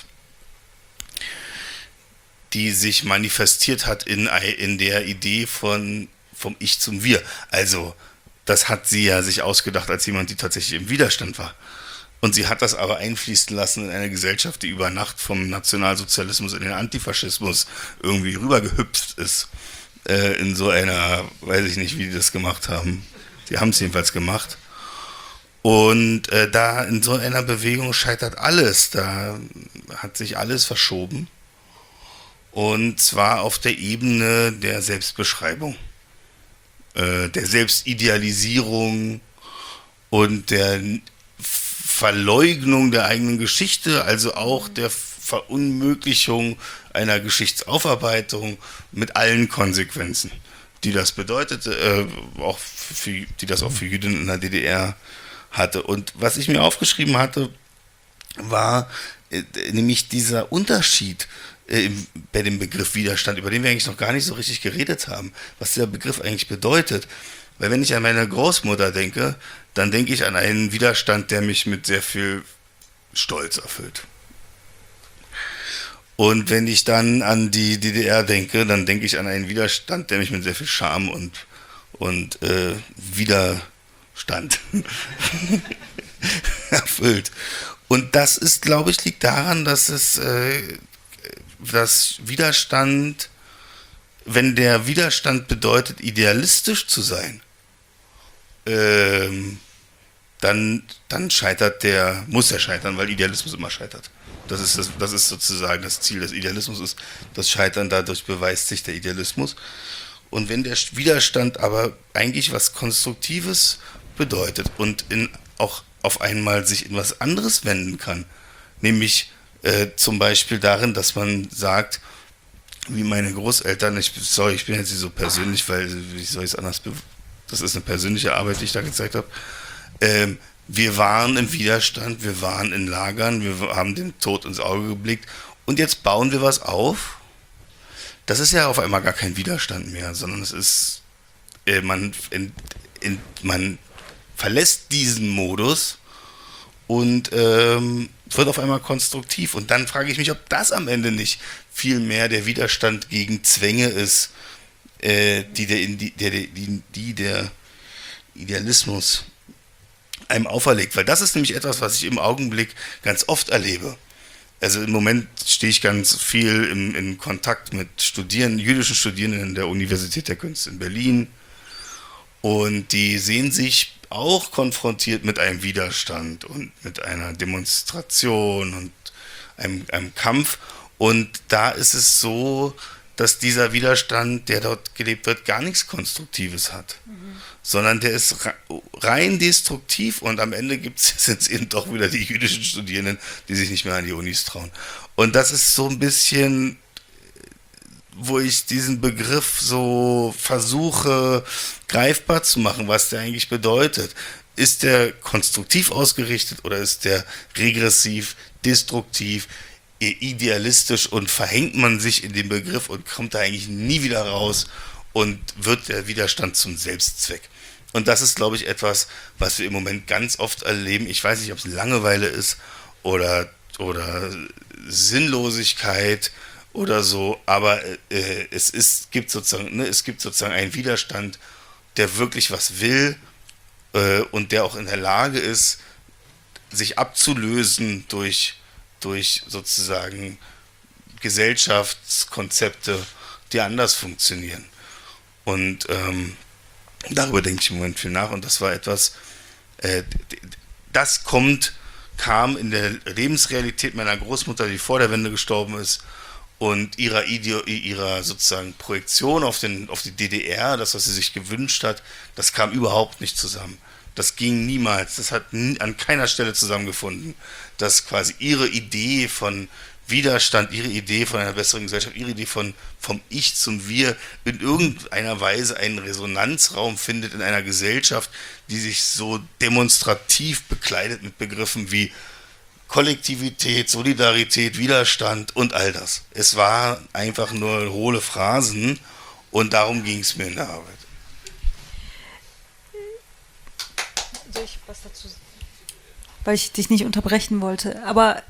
die sich manifestiert hat in der Idee vom Ich zum Wir. Also, das hat sie ja sich ausgedacht als jemand, die tatsächlich im Widerstand war. Und sie hat das aber einfließen lassen in eine Gesellschaft, die über Nacht vom Nationalsozialismus in den Antifaschismus irgendwie rübergehüpft ist. In so einer, weiß ich nicht, wie die das gemacht haben. Die haben es jedenfalls gemacht. Und da in so einer Bewegung scheitert alles. Da hat sich alles verschoben. Und zwar auf der Ebene der Selbstbeschreibung, der Selbstidealisierung und der Verleugnung der eigenen Geschichte, also auch der Verunmöglichung einer Geschichtsaufarbeitung mit allen Konsequenzen, die das bedeutete, die das auch für Jüdinnen in der DDR hatte. Und was ich mir aufgeschrieben hatte, war nämlich dieser Unterschied bei dem Begriff Widerstand, über den wir eigentlich noch gar nicht so richtig geredet haben, was dieser Begriff eigentlich bedeutet. Weil wenn ich an meine Großmutter denke, dann denke ich an einen Widerstand, der mich mit sehr viel Stolz erfüllt. Und wenn ich dann an die DDR denke, dann denke ich an einen Widerstand, der mich mit sehr viel Scham und Widerstand erfüllt. Und das ist, glaube ich, liegt daran, dass Widerstand, wenn der Widerstand bedeutet, idealistisch zu sein, dann muss er scheitern, weil Idealismus immer scheitert. Das ist sozusagen das Ziel des Idealismus, ist das Scheitern, dadurch beweist sich der Idealismus. Und wenn der Widerstand aber eigentlich was Konstruktives bedeutet und auch auf einmal sich in was anderes wenden kann, nämlich zum Beispiel darin, dass man sagt, wie meine Großeltern, ich bin jetzt nicht so persönlich, weil wie soll ich es anders, das ist eine persönliche Arbeit, die ich da gezeigt habe. Wir waren im Widerstand, wir waren in Lagern, wir haben dem Tod ins Auge geblickt und jetzt bauen wir was auf. Das ist ja auf einmal gar kein Widerstand mehr, sondern es ist, man verlässt diesen Modus und wird auf einmal konstruktiv. Und dann frage ich mich, ob das am Ende nicht viel mehr der Widerstand gegen Zwänge ist, die der Idealismus einem auferlegt. Weil das ist nämlich etwas, was ich im Augenblick ganz oft erlebe. Also im Moment stehe ich ganz viel in Kontakt mit jüdischen Studierenden der Universität der Künste in Berlin. Und die sehen sich auch konfrontiert mit einem Widerstand und mit einer Demonstration und einem Kampf. Und da ist es so, dass dieser Widerstand, der dort gelebt wird, gar nichts Konstruktives hat. Sondern der ist rein destruktiv und am Ende sind es eben doch wieder die jüdischen Studierenden, die sich nicht mehr an die Unis trauen. Und das ist so ein bisschen, wo ich diesen Begriff so versuche greifbar zu machen, was der eigentlich bedeutet. Ist der konstruktiv ausgerichtet oder ist der regressiv, destruktiv, idealistisch und verhängt man sich in den Begriff und kommt da eigentlich nie wieder raus und wird der Widerstand zum Selbstzweck. Und das ist, glaube ich, etwas, was wir im Moment ganz oft erleben. Ich weiß nicht, ob es Langeweile ist oder Sinnlosigkeit oder so, aber es gibt sozusagen einen Widerstand, der wirklich was will und der auch in der Lage ist, sich abzulösen durch sozusagen Gesellschaftskonzepte, die anders funktionieren. Und darüber denke ich im Moment viel nach und das war etwas, das kam in der Lebensrealität meiner Großmutter, die vor der Wende gestorben ist, und ihrer sozusagen Projektion auf die DDR, das, was sie sich gewünscht hat, das kam überhaupt nicht zusammen. Das ging niemals, das hat an keiner Stelle zusammengefunden, dass quasi ihre Idee von Widerstand, ihre Idee von einer besseren Gesellschaft, ihre Idee vom Ich zum Wir in irgendeiner Weise einen Resonanzraum findet in einer Gesellschaft, die sich so demonstrativ bekleidet mit Begriffen wie Kollektivität, Solidarität, Widerstand und all das. Es war einfach nur hohle Phrasen und darum ging es mir in der Arbeit. Soll ich was dazu sagen? Weil ich dich nicht unterbrechen wollte.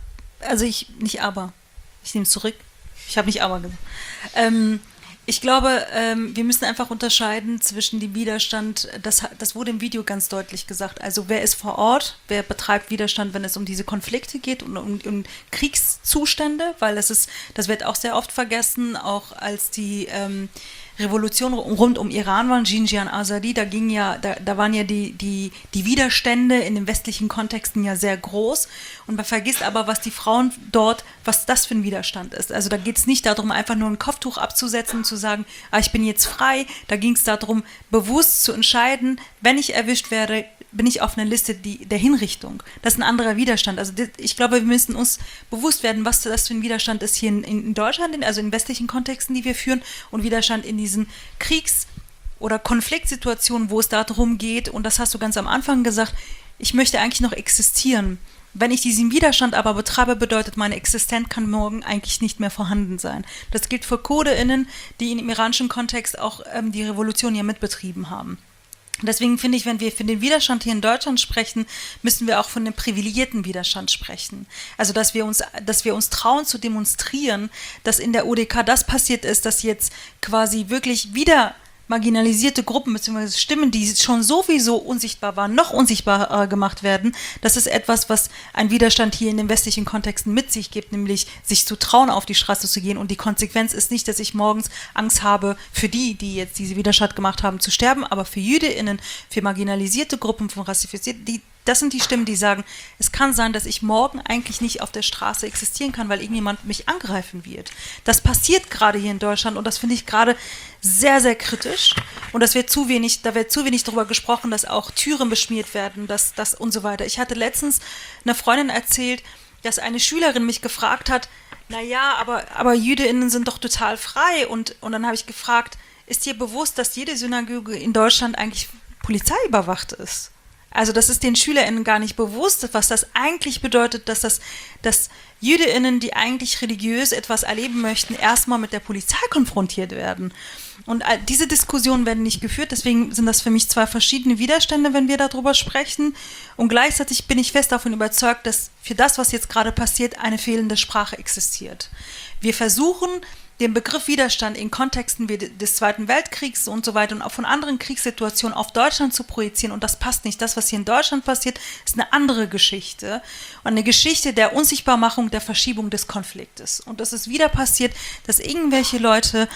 Ich nehme es zurück. Ich habe nicht aber gesagt. Ich glaube, wir müssen einfach unterscheiden zwischen dem Widerstand, das wurde im Video ganz deutlich gesagt, also wer ist vor Ort, wer betreibt Widerstand, wenn es um diese Konflikte geht und um Kriegszustände, weil das wird auch sehr oft vergessen, auch als die Revolution rund um Iran waren, Xinjiang Azadi, da waren ja die Widerstände in den westlichen Kontexten ja sehr groß und man vergisst aber, was die Frauen dort, was das für ein Widerstand ist. Also da geht es nicht darum, einfach nur ein Kopftuch abzusetzen und zu sagen, ich bin jetzt frei. Da ging es darum, bewusst zu entscheiden, wenn ich erwischt werde, bin ich auf einer Liste der Hinrichtung. Das ist ein anderer Widerstand. Also ich glaube, wir müssen uns bewusst werden, was das für ein Widerstand ist hier in Deutschland, also in westlichen Kontexten, die wir führen, und Widerstand in diesen Kriegs- oder Konfliktsituationen, wo es darum geht, und das hast du ganz am Anfang gesagt, ich möchte eigentlich noch existieren. Wenn ich diesen Widerstand aber betreibe, bedeutet, meine Existenz kann morgen eigentlich nicht mehr vorhanden sein. Das gilt für KurdeInnen, die im iranischen Kontext auch die Revolution ja mitbetrieben haben. Deswegen finde ich, wenn wir für den Widerstand hier in Deutschland sprechen, müssen wir auch von dem privilegierten Widerstand sprechen. Also, dass wir uns trauen zu demonstrieren, dass in der ODK das passiert ist, dass jetzt quasi wirklich wieder marginalisierte Gruppen bzw. Stimmen, die schon sowieso unsichtbar waren, noch unsichtbarer gemacht werden. Das ist etwas, was ein Widerstand hier in den westlichen Kontexten mit sich gibt, nämlich sich zu trauen, auf die Straße zu gehen. Und die Konsequenz ist nicht, dass ich morgens Angst habe, für die jetzt diese Widerstand gemacht haben, zu sterben, aber für JüdInnen, für marginalisierte Gruppen, von rassifizierten, das sind die Stimmen, die sagen, es kann sein, dass ich morgen eigentlich nicht auf der Straße existieren kann, weil irgendjemand mich angreifen wird. Das passiert gerade hier in Deutschland und das finde ich gerade sehr, sehr kritisch. Und da wird zu wenig darüber gesprochen, dass auch Türen beschmiert werden, das und so weiter. Ich hatte letztens einer Freundin erzählt, dass eine Schülerin mich gefragt hat, naja, aber JüdInnen sind doch total frei. Und dann habe ich gefragt, ist dir bewusst, dass jede Synagoge in Deutschland eigentlich polizeiüberwacht ist? Also das ist den SchülerInnen gar nicht bewusst, was das eigentlich bedeutet, dass JüdInnen, die eigentlich religiös etwas erleben möchten, erstmal mit der Polizei konfrontiert werden. Und diese Diskussionen werden nicht geführt, deswegen sind das für mich zwei verschiedene Widerstände, wenn wir darüber sprechen. Und gleichzeitig bin ich fest davon überzeugt, dass für das, was jetzt gerade passiert, eine fehlende Sprache existiert. Wir versuchen, den Begriff Widerstand in Kontexten wie des Zweiten Weltkriegs und so weiter und auch von anderen Kriegssituationen auf Deutschland zu projizieren, und das passt nicht. Das, was hier in Deutschland passiert, ist eine andere Geschichte und eine Geschichte der Unsichtbarmachung, der Verschiebung des Konfliktes. Und das ist wieder passiert, dass irgendwelche Leute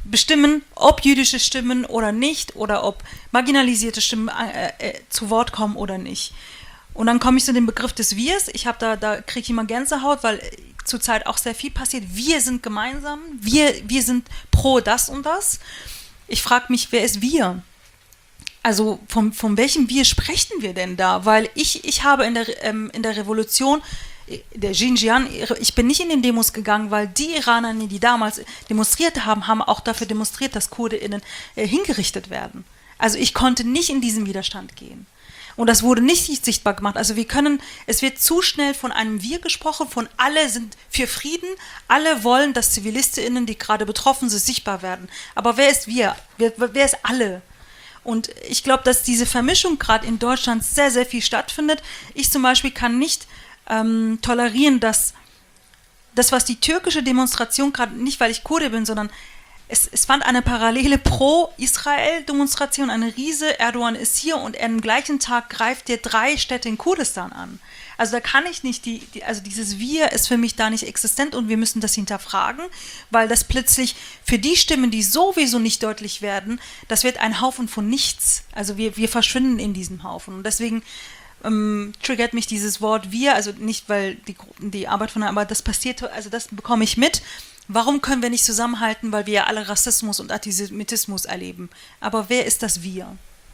bestimmen, ob jüdische Stimmen oder nicht oder ob marginalisierte Stimmen zu Wort kommen oder nicht. Und dann komme ich zu dem Begriff des Wirs. Da kriege ich immer Gänsehaut, weil zurzeit auch sehr viel passiert. Wir sind gemeinsam, wir sind pro das und das. Ich frage mich, wer ist wir? Also von welchem Wir sprechen wir denn da? Weil ich habe in der Revolution der Xinjiang, ich bin nicht in den Demos gegangen, weil die Iraner, die damals demonstriert haben, haben auch dafür demonstriert, dass KurdeInnen hingerichtet werden. Also ich konnte nicht in diesen Widerstand gehen. Und das wurde nicht sichtbar gemacht. Also es wird zu schnell von einem Wir gesprochen, von alle sind für Frieden, alle wollen, dass ZivilistInnen, die gerade betroffen sind, sichtbar werden. Aber wer ist wir? Wer ist alle? Und ich glaube, dass diese Vermischung gerade in Deutschland sehr, sehr viel stattfindet. Ich zum Beispiel kann nicht tolerieren, dass das, was die türkische Demonstration gerade, nicht weil ich Kurde bin, sondern es fand eine parallele Pro-Israel-Demonstration, eine Riese, Erdogan ist hier und am gleichen Tag greift der 3 Städte in Kurdistan an. Also da kann ich nicht, also dieses Wir ist für mich da nicht existent und wir müssen das hinterfragen, weil das plötzlich für die Stimmen, die sowieso nicht deutlich werden, das wird ein Haufen von nichts. Also wir verschwinden in diesem Haufen und deswegen triggert mich dieses Wort Wir, also nicht, weil die Arbeit aber das passiert, also das bekomme ich mit. Warum können wir nicht zusammenhalten, weil wir ja alle Rassismus und Antisemitismus erleben? Aber wer ist das Wir?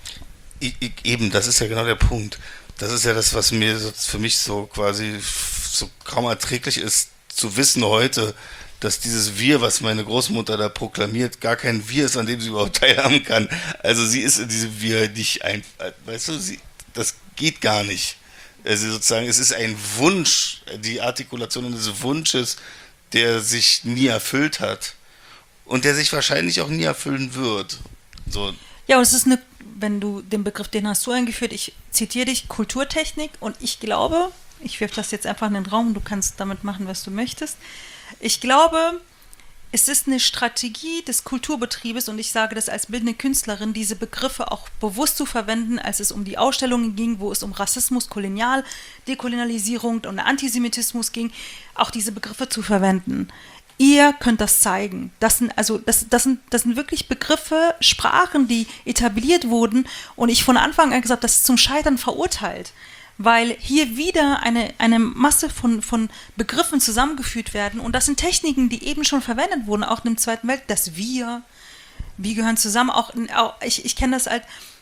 Eben, das ist ja genau der Punkt. Das ist ja das, was für mich so quasi so kaum erträglich ist, zu wissen heute, dass dieses Wir, was meine Großmutter da proklamiert, gar kein Wir ist, an dem sie überhaupt teilhaben kann. Also sie ist in diesem Wir nicht weißt du, das geht gar nicht. Also sozusagen, es ist ein Wunsch, die Artikulation eines Wunsches, der sich nie erfüllt hat und der sich wahrscheinlich auch nie erfüllen wird. So. Ja, und es ist wenn du den Begriff, den hast du eingeführt, ich zitiere dich, Kulturtechnik und ich glaube, ich werfe das jetzt einfach in den Raum, du kannst damit machen, was du möchtest. Ich glaube, es ist eine Strategie des Kulturbetriebes und ich sage das als bildende Künstlerin, diese Begriffe auch bewusst zu verwenden, als es um die Ausstellungen ging, wo es um Rassismus, Dekolonialisierung und Antisemitismus ging, auch diese Begriffe zu verwenden. Ihr könnt das zeigen. Das sind wirklich Begriffe, Sprachen, die etabliert wurden und ich von Anfang an gesagt, das ist zum Scheitern verurteilt. Weil hier wieder eine Masse von Begriffen zusammengeführt werden und das sind Techniken, die eben schon verwendet wurden, auch im Zweiten Weltkrieg, das Wir gehören zusammen, ich kenne das halt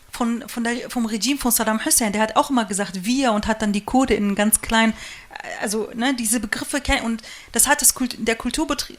vom Regime von Saddam Hussein, der hat auch immer gesagt Wir und hat dann die Kurden in ganz kleinen, also diese Begriffe kennen und das hat der Kulturbetrieb,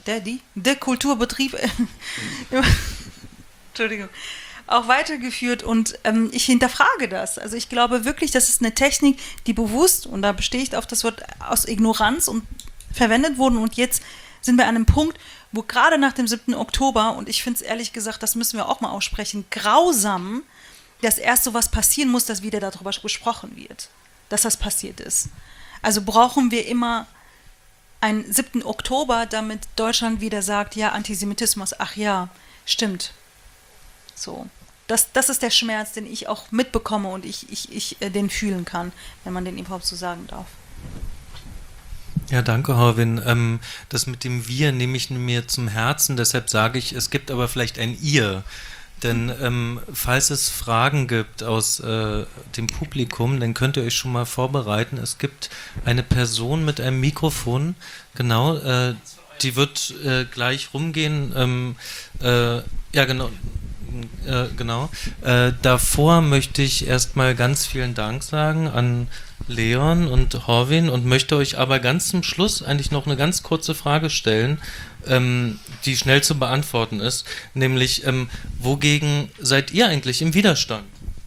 Entschuldigung, auch weitergeführt und ich hinterfrage das. Also ich glaube wirklich, das ist eine Technik, die bewusst, und da bestehe ich auf das Wort, aus Ignoranz und verwendet wurden und jetzt sind wir an einem Punkt, wo gerade nach dem 7. Oktober, und ich finde es ehrlich gesagt, das müssen wir auch mal aussprechen, grausam, dass erst sowas passieren muss, dass wieder darüber gesprochen wird, dass das passiert ist. Also brauchen wir immer einen 7. Oktober, damit Deutschland wieder sagt, ja, Antisemitismus, ach ja, stimmt. So, das ist der Schmerz, den ich auch mitbekomme und ich den fühlen kann, wenn man den überhaupt so sagen darf. Ja, danke, Horwin. Das mit dem Wir nehme ich mir zum Herzen, deshalb sage ich, es gibt aber vielleicht ein Ihr. Denn falls es Fragen gibt aus dem Publikum, dann könnt ihr euch schon mal vorbereiten. Es gibt eine Person mit einem Mikrofon, genau, die wird gleich rumgehen. Ja, genau. Genau. Davor möchte ich erstmal ganz vielen Dank sagen an Leon und Horwin und möchte euch aber ganz zum Schluss eigentlich noch eine ganz kurze Frage stellen, die schnell zu beantworten ist, nämlich wogegen seid ihr eigentlich im Widerstand?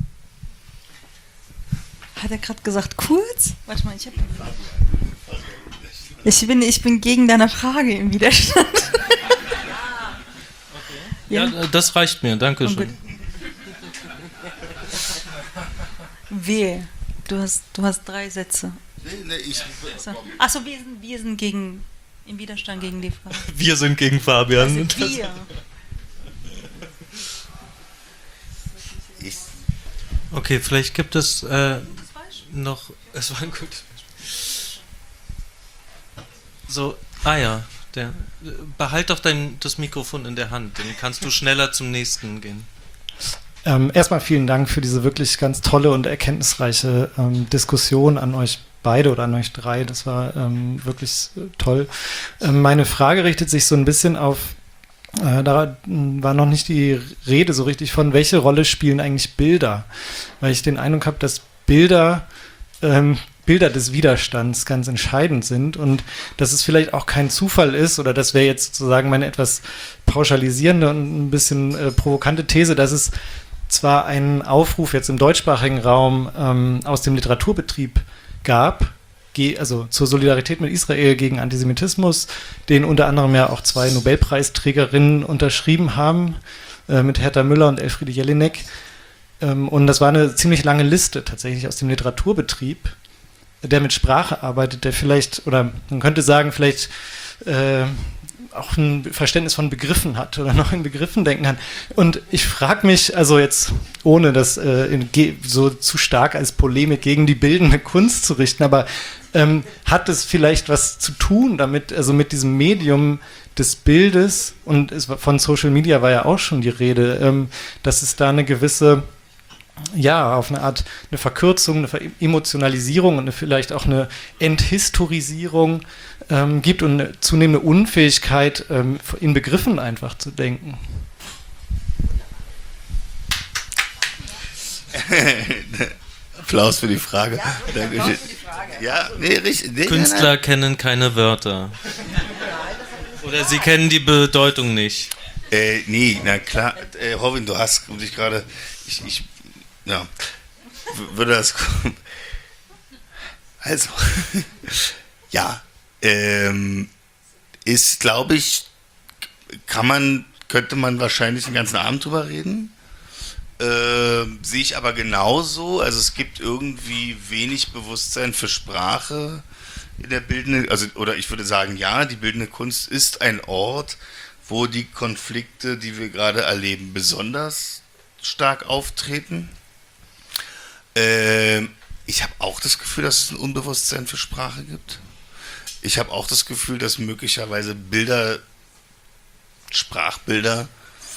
Hat er gerade gesagt, kurz? Warte mal, ich bin gegen deine Frage im Widerstand. Ja, das reicht mir, danke schön. Wehe, du hast 3 Sätze. Achso, wir sind im Widerstand gegen die Frage. Wir sind gegen Fabian. Das sind wir. Okay, vielleicht gibt es noch. Es war ein gutes. So, ja, Behalt doch das Mikrofon in der Hand, dann kannst du schneller zum nächsten gehen. Erstmal vielen Dank für diese wirklich ganz tolle und erkenntnisreiche Diskussion an euch beide oder an euch drei. Das war wirklich toll. Meine Frage richtet sich so ein bisschen auf, da war noch nicht die Rede so richtig von, welche Rolle spielen eigentlich Bilder? Weil ich den Eindruck habe, dass Bilder des Widerstands ganz entscheidend sind und dass es vielleicht auch kein Zufall ist, oder das wäre jetzt sozusagen meine etwas pauschalisierende und ein bisschen provokante These, dass es zwar einen Aufruf jetzt im deutschsprachigen Raum aus dem Literaturbetrieb gab, also zur Solidarität mit Israel gegen Antisemitismus, den unter anderem ja auch 2 Nobelpreisträgerinnen unterschrieben haben, mit Hertha Müller und Elfriede Jelinek. Und das war eine ziemlich lange Liste tatsächlich aus dem Literaturbetrieb, der mit Sprache arbeitet, der vielleicht, oder man könnte sagen, vielleicht auch ein Verständnis von Begriffen hat oder noch in Begriffen denken kann. Und ich frage mich, also jetzt ohne das so zu stark als Polemik gegen die bildende Kunst zu richten, aber hat es vielleicht was zu tun damit, also mit diesem Medium des Bildes, und von Social Media war ja auch schon die Rede, dass es da eine gewisse, ja, auf eine Art eine Verkürzung, eine Emotionalisierung und vielleicht auch eine Enthistorisierung gibt und eine zunehmende Unfähigkeit, in Begriffen einfach zu denken. Applaus für die Frage. Ja, Applaus für die Frage. Ja, nee, richtig. Nee, Künstler kennen keine Wörter. Oder sie kennen die Bedeutung nicht. Nee, na klar. Robin, du hast dich gerade... Ja, würde das... Also, ja, ist, glaube ich, könnte man wahrscheinlich den ganzen Abend drüber reden. Sehe ich aber genauso. Also es gibt irgendwie wenig Bewusstsein für Sprache in der bildenden, oder ich würde sagen, ja, die bildende Kunst ist ein Ort, wo die Konflikte, die wir gerade erleben, besonders stark auftreten. Ich habe auch das Gefühl, dass es ein Unbewusstsein für Sprache gibt. Ich habe auch das Gefühl, dass möglicherweise Sprachbilder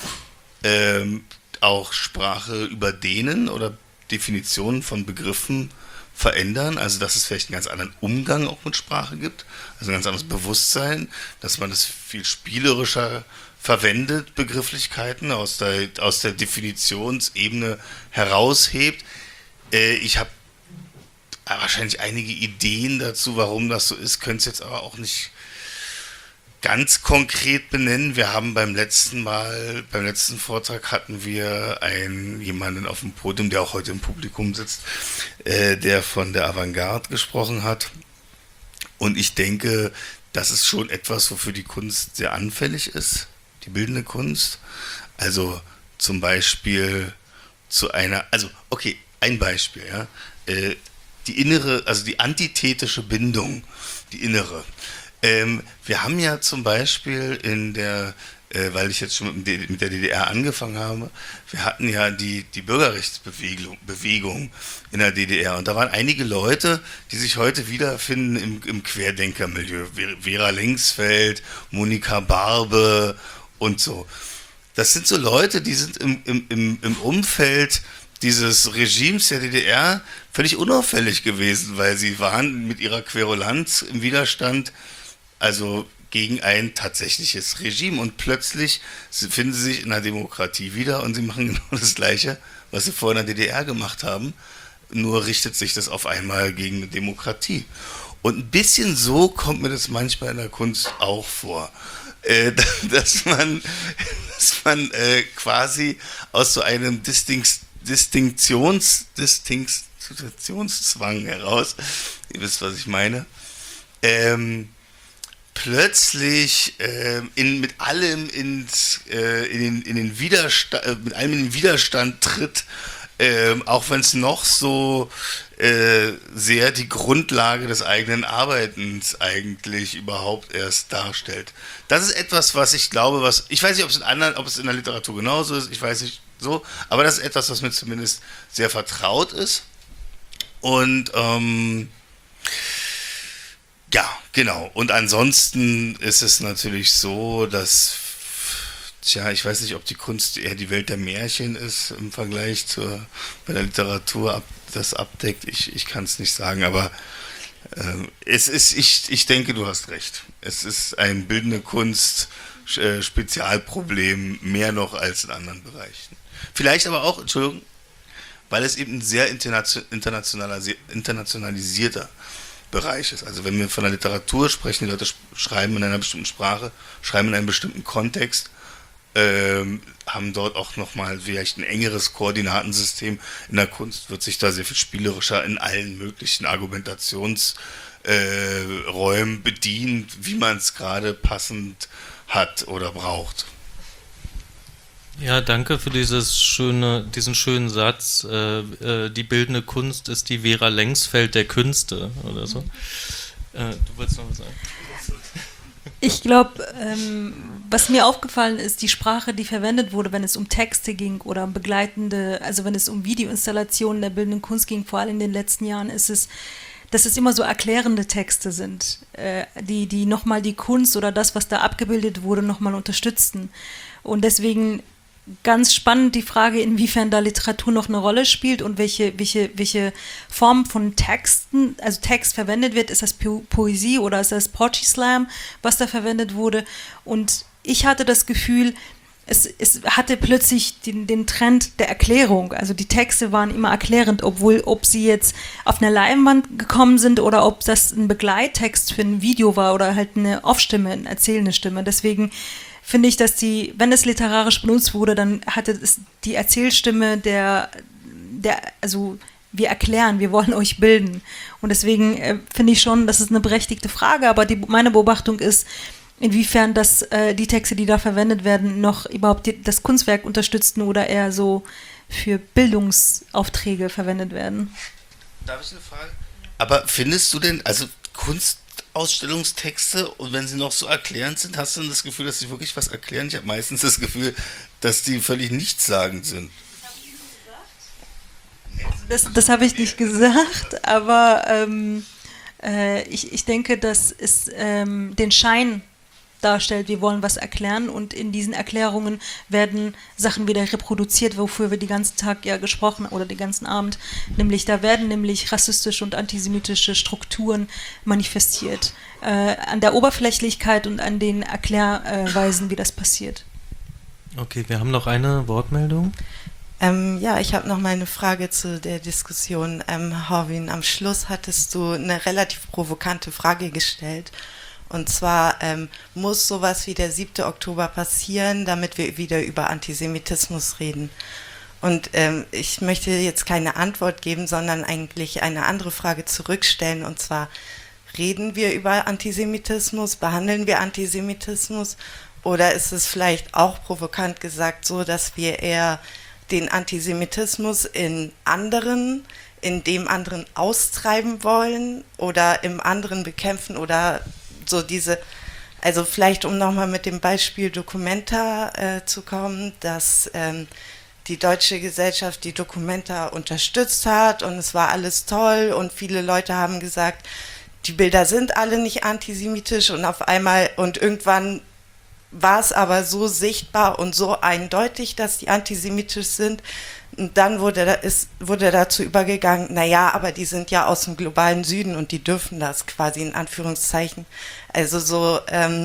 auch Sprache überdehnen oder Definitionen von Begriffen verändern. Also dass es vielleicht einen ganz anderen Umgang auch mit Sprache gibt, also ein ganz anderes Bewusstsein, dass man es viel spielerischer verwendet, Begrifflichkeiten aus der Definitionsebene heraushebt. Ich habe wahrscheinlich einige Ideen dazu, warum das so ist, könnte es jetzt aber auch nicht ganz konkret benennen. Wir haben beim letzten Vortrag hatten wir jemanden auf dem Podium, der auch heute im Publikum sitzt, der von der Avantgarde gesprochen hat. Und ich denke, das ist schon etwas, wofür die Kunst sehr anfällig ist, die bildende Kunst. Also zum Beispiel ein Beispiel, ja. Die innere, also die antithetische Bindung, die innere. Wir haben ja zum Beispiel weil ich jetzt schon mit der DDR angefangen habe, wir hatten ja die Bürgerrechtsbewegung in der DDR und da waren einige Leute, die sich heute wiederfinden im Querdenkermilieu. Vera Linksfeld, Monika Barbe und so. Das sind so Leute, die sind im Umfeld dieses Regimes der DDR völlig unauffällig gewesen, weil sie waren mit ihrer Querulanz im Widerstand, also gegen ein tatsächliches Regime, und plötzlich finden sie sich in der Demokratie wieder und sie machen genau das Gleiche, was sie vorher in der DDR gemacht haben, nur richtet sich das auf einmal gegen eine Demokratie. Und ein bisschen so kommt mir das manchmal in der Kunst auch vor, dass man quasi aus so einem Distinktionszwang heraus, ihr wisst, was ich meine, plötzlich mit allem in den Widerstand tritt, auch wenn es noch so sehr die Grundlage des eigenen Arbeitens eigentlich überhaupt erst darstellt. Das ist etwas, was ich glaube, ich weiß nicht, ob es in der Literatur genauso ist, ich weiß nicht so, aber das ist etwas, was mir zumindest sehr vertraut ist. Und Ja, genau. Und ansonsten ist es natürlich so, dass, tja, ich weiß nicht, ob die Kunst eher die Welt der Märchen ist im Vergleich zur, bei der Literatur das abdeckt. Ich kann es nicht sagen, aber ich denke, du hast recht. Es ist ein bildende Kunst Spezialproblem, mehr noch als in anderen Bereichen. Vielleicht aber auch, Entschuldigung, weil es eben ein sehr internationalisierter Bereich ist. Also wenn wir von der Literatur sprechen, die Leute schreiben in einer bestimmten Sprache, schreiben in einem bestimmten Kontext, haben dort auch nochmal vielleicht ein engeres Koordinatensystem. In der Kunst wird sich da sehr viel spielerischer in allen möglichen Argumentationsräumen bedient, wie man es gerade passend hat oder braucht. Ja, danke für diesen schönen Satz. Die bildende Kunst ist die Vera Lengsfeld der Künste oder so. Du wolltest noch was sagen? Ich glaube, was mir aufgefallen ist, die Sprache, die verwendet wurde, wenn es um Texte ging oder begleitende, also wenn es um Videoinstallationen der bildenden Kunst ging, vor allem in den letzten Jahren, ist es, dass es immer so erklärende Texte sind, die nochmal die Kunst oder das, was da abgebildet wurde, nochmal unterstützten. Und deswegen ganz spannend die Frage, inwiefern da Literatur noch eine Rolle spielt und welche Form von Texten, also Text verwendet wird. Ist das Poesie oder ist das Poetry Slam, was da verwendet wurde? Und ich hatte das Gefühl, es hatte plötzlich den Trend der Erklärung. Also die Texte waren immer erklärend, ob sie jetzt auf einer Leinwand gekommen sind oder ob das ein Begleittext für ein Video war oder halt eine Off-Stimme, eine erzählende Stimme. Deswegen finde ich, dass wenn es literarisch benutzt wurde, dann hatte es die Erzählstimme also wir erklären, wir wollen euch bilden. Und deswegen finde ich schon, das ist eine berechtigte Frage, aber meine Beobachtung ist, inwiefern die Texte, die da verwendet werden, noch überhaupt das Kunstwerk unterstützen oder eher so für Bildungsaufträge verwendet werden. Darf ich eine Frage? Aber findest du denn, also Kunstausstellungstexte, und wenn sie noch so erklärend sind, hast du denn das Gefühl, dass sie wirklich was erklären? Ich habe meistens das Gefühl, dass die völlig nichtssagend sind. Das habe ich nicht gesagt, aber ich denke, dass es den Schein darstellt, wir wollen was erklären, und in diesen Erklärungen werden Sachen wieder reproduziert, wofür wir den ganzen Tag ja gesprochen oder den ganzen Abend, da werden nämlich rassistische und antisemitische Strukturen manifestiert, an der Oberflächlichkeit und an den Erklärweisen, wie das passiert. Okay, wir haben noch eine Wortmeldung. Ja, ich habe noch mal eine Frage zu der Diskussion. Horwin, am Schluss hattest du eine relativ provokante Frage gestellt. Und zwar muss sowas wie der 7. Oktober passieren, damit wir wieder über Antisemitismus reden. Und ich möchte jetzt keine Antwort geben, sondern eigentlich eine andere Frage zurückstellen. Und zwar, reden wir über Antisemitismus, behandeln wir Antisemitismus? Oder ist es vielleicht auch provokant gesagt so, dass wir eher den Antisemitismus in dem anderen austreiben wollen oder im anderen bekämpfen oder so also vielleicht um nochmal mit dem Beispiel Documenta zu kommen, dass die deutsche Gesellschaft die Documenta unterstützt hat und es war alles toll und viele Leute haben gesagt, die Bilder sind alle nicht antisemitisch und irgendwann war es aber so sichtbar und so eindeutig, dass die antisemitisch sind. Und dann wurde dazu übergegangen, naja, aber die sind ja aus dem globalen Süden und die dürfen das quasi in Anführungszeichen. Also so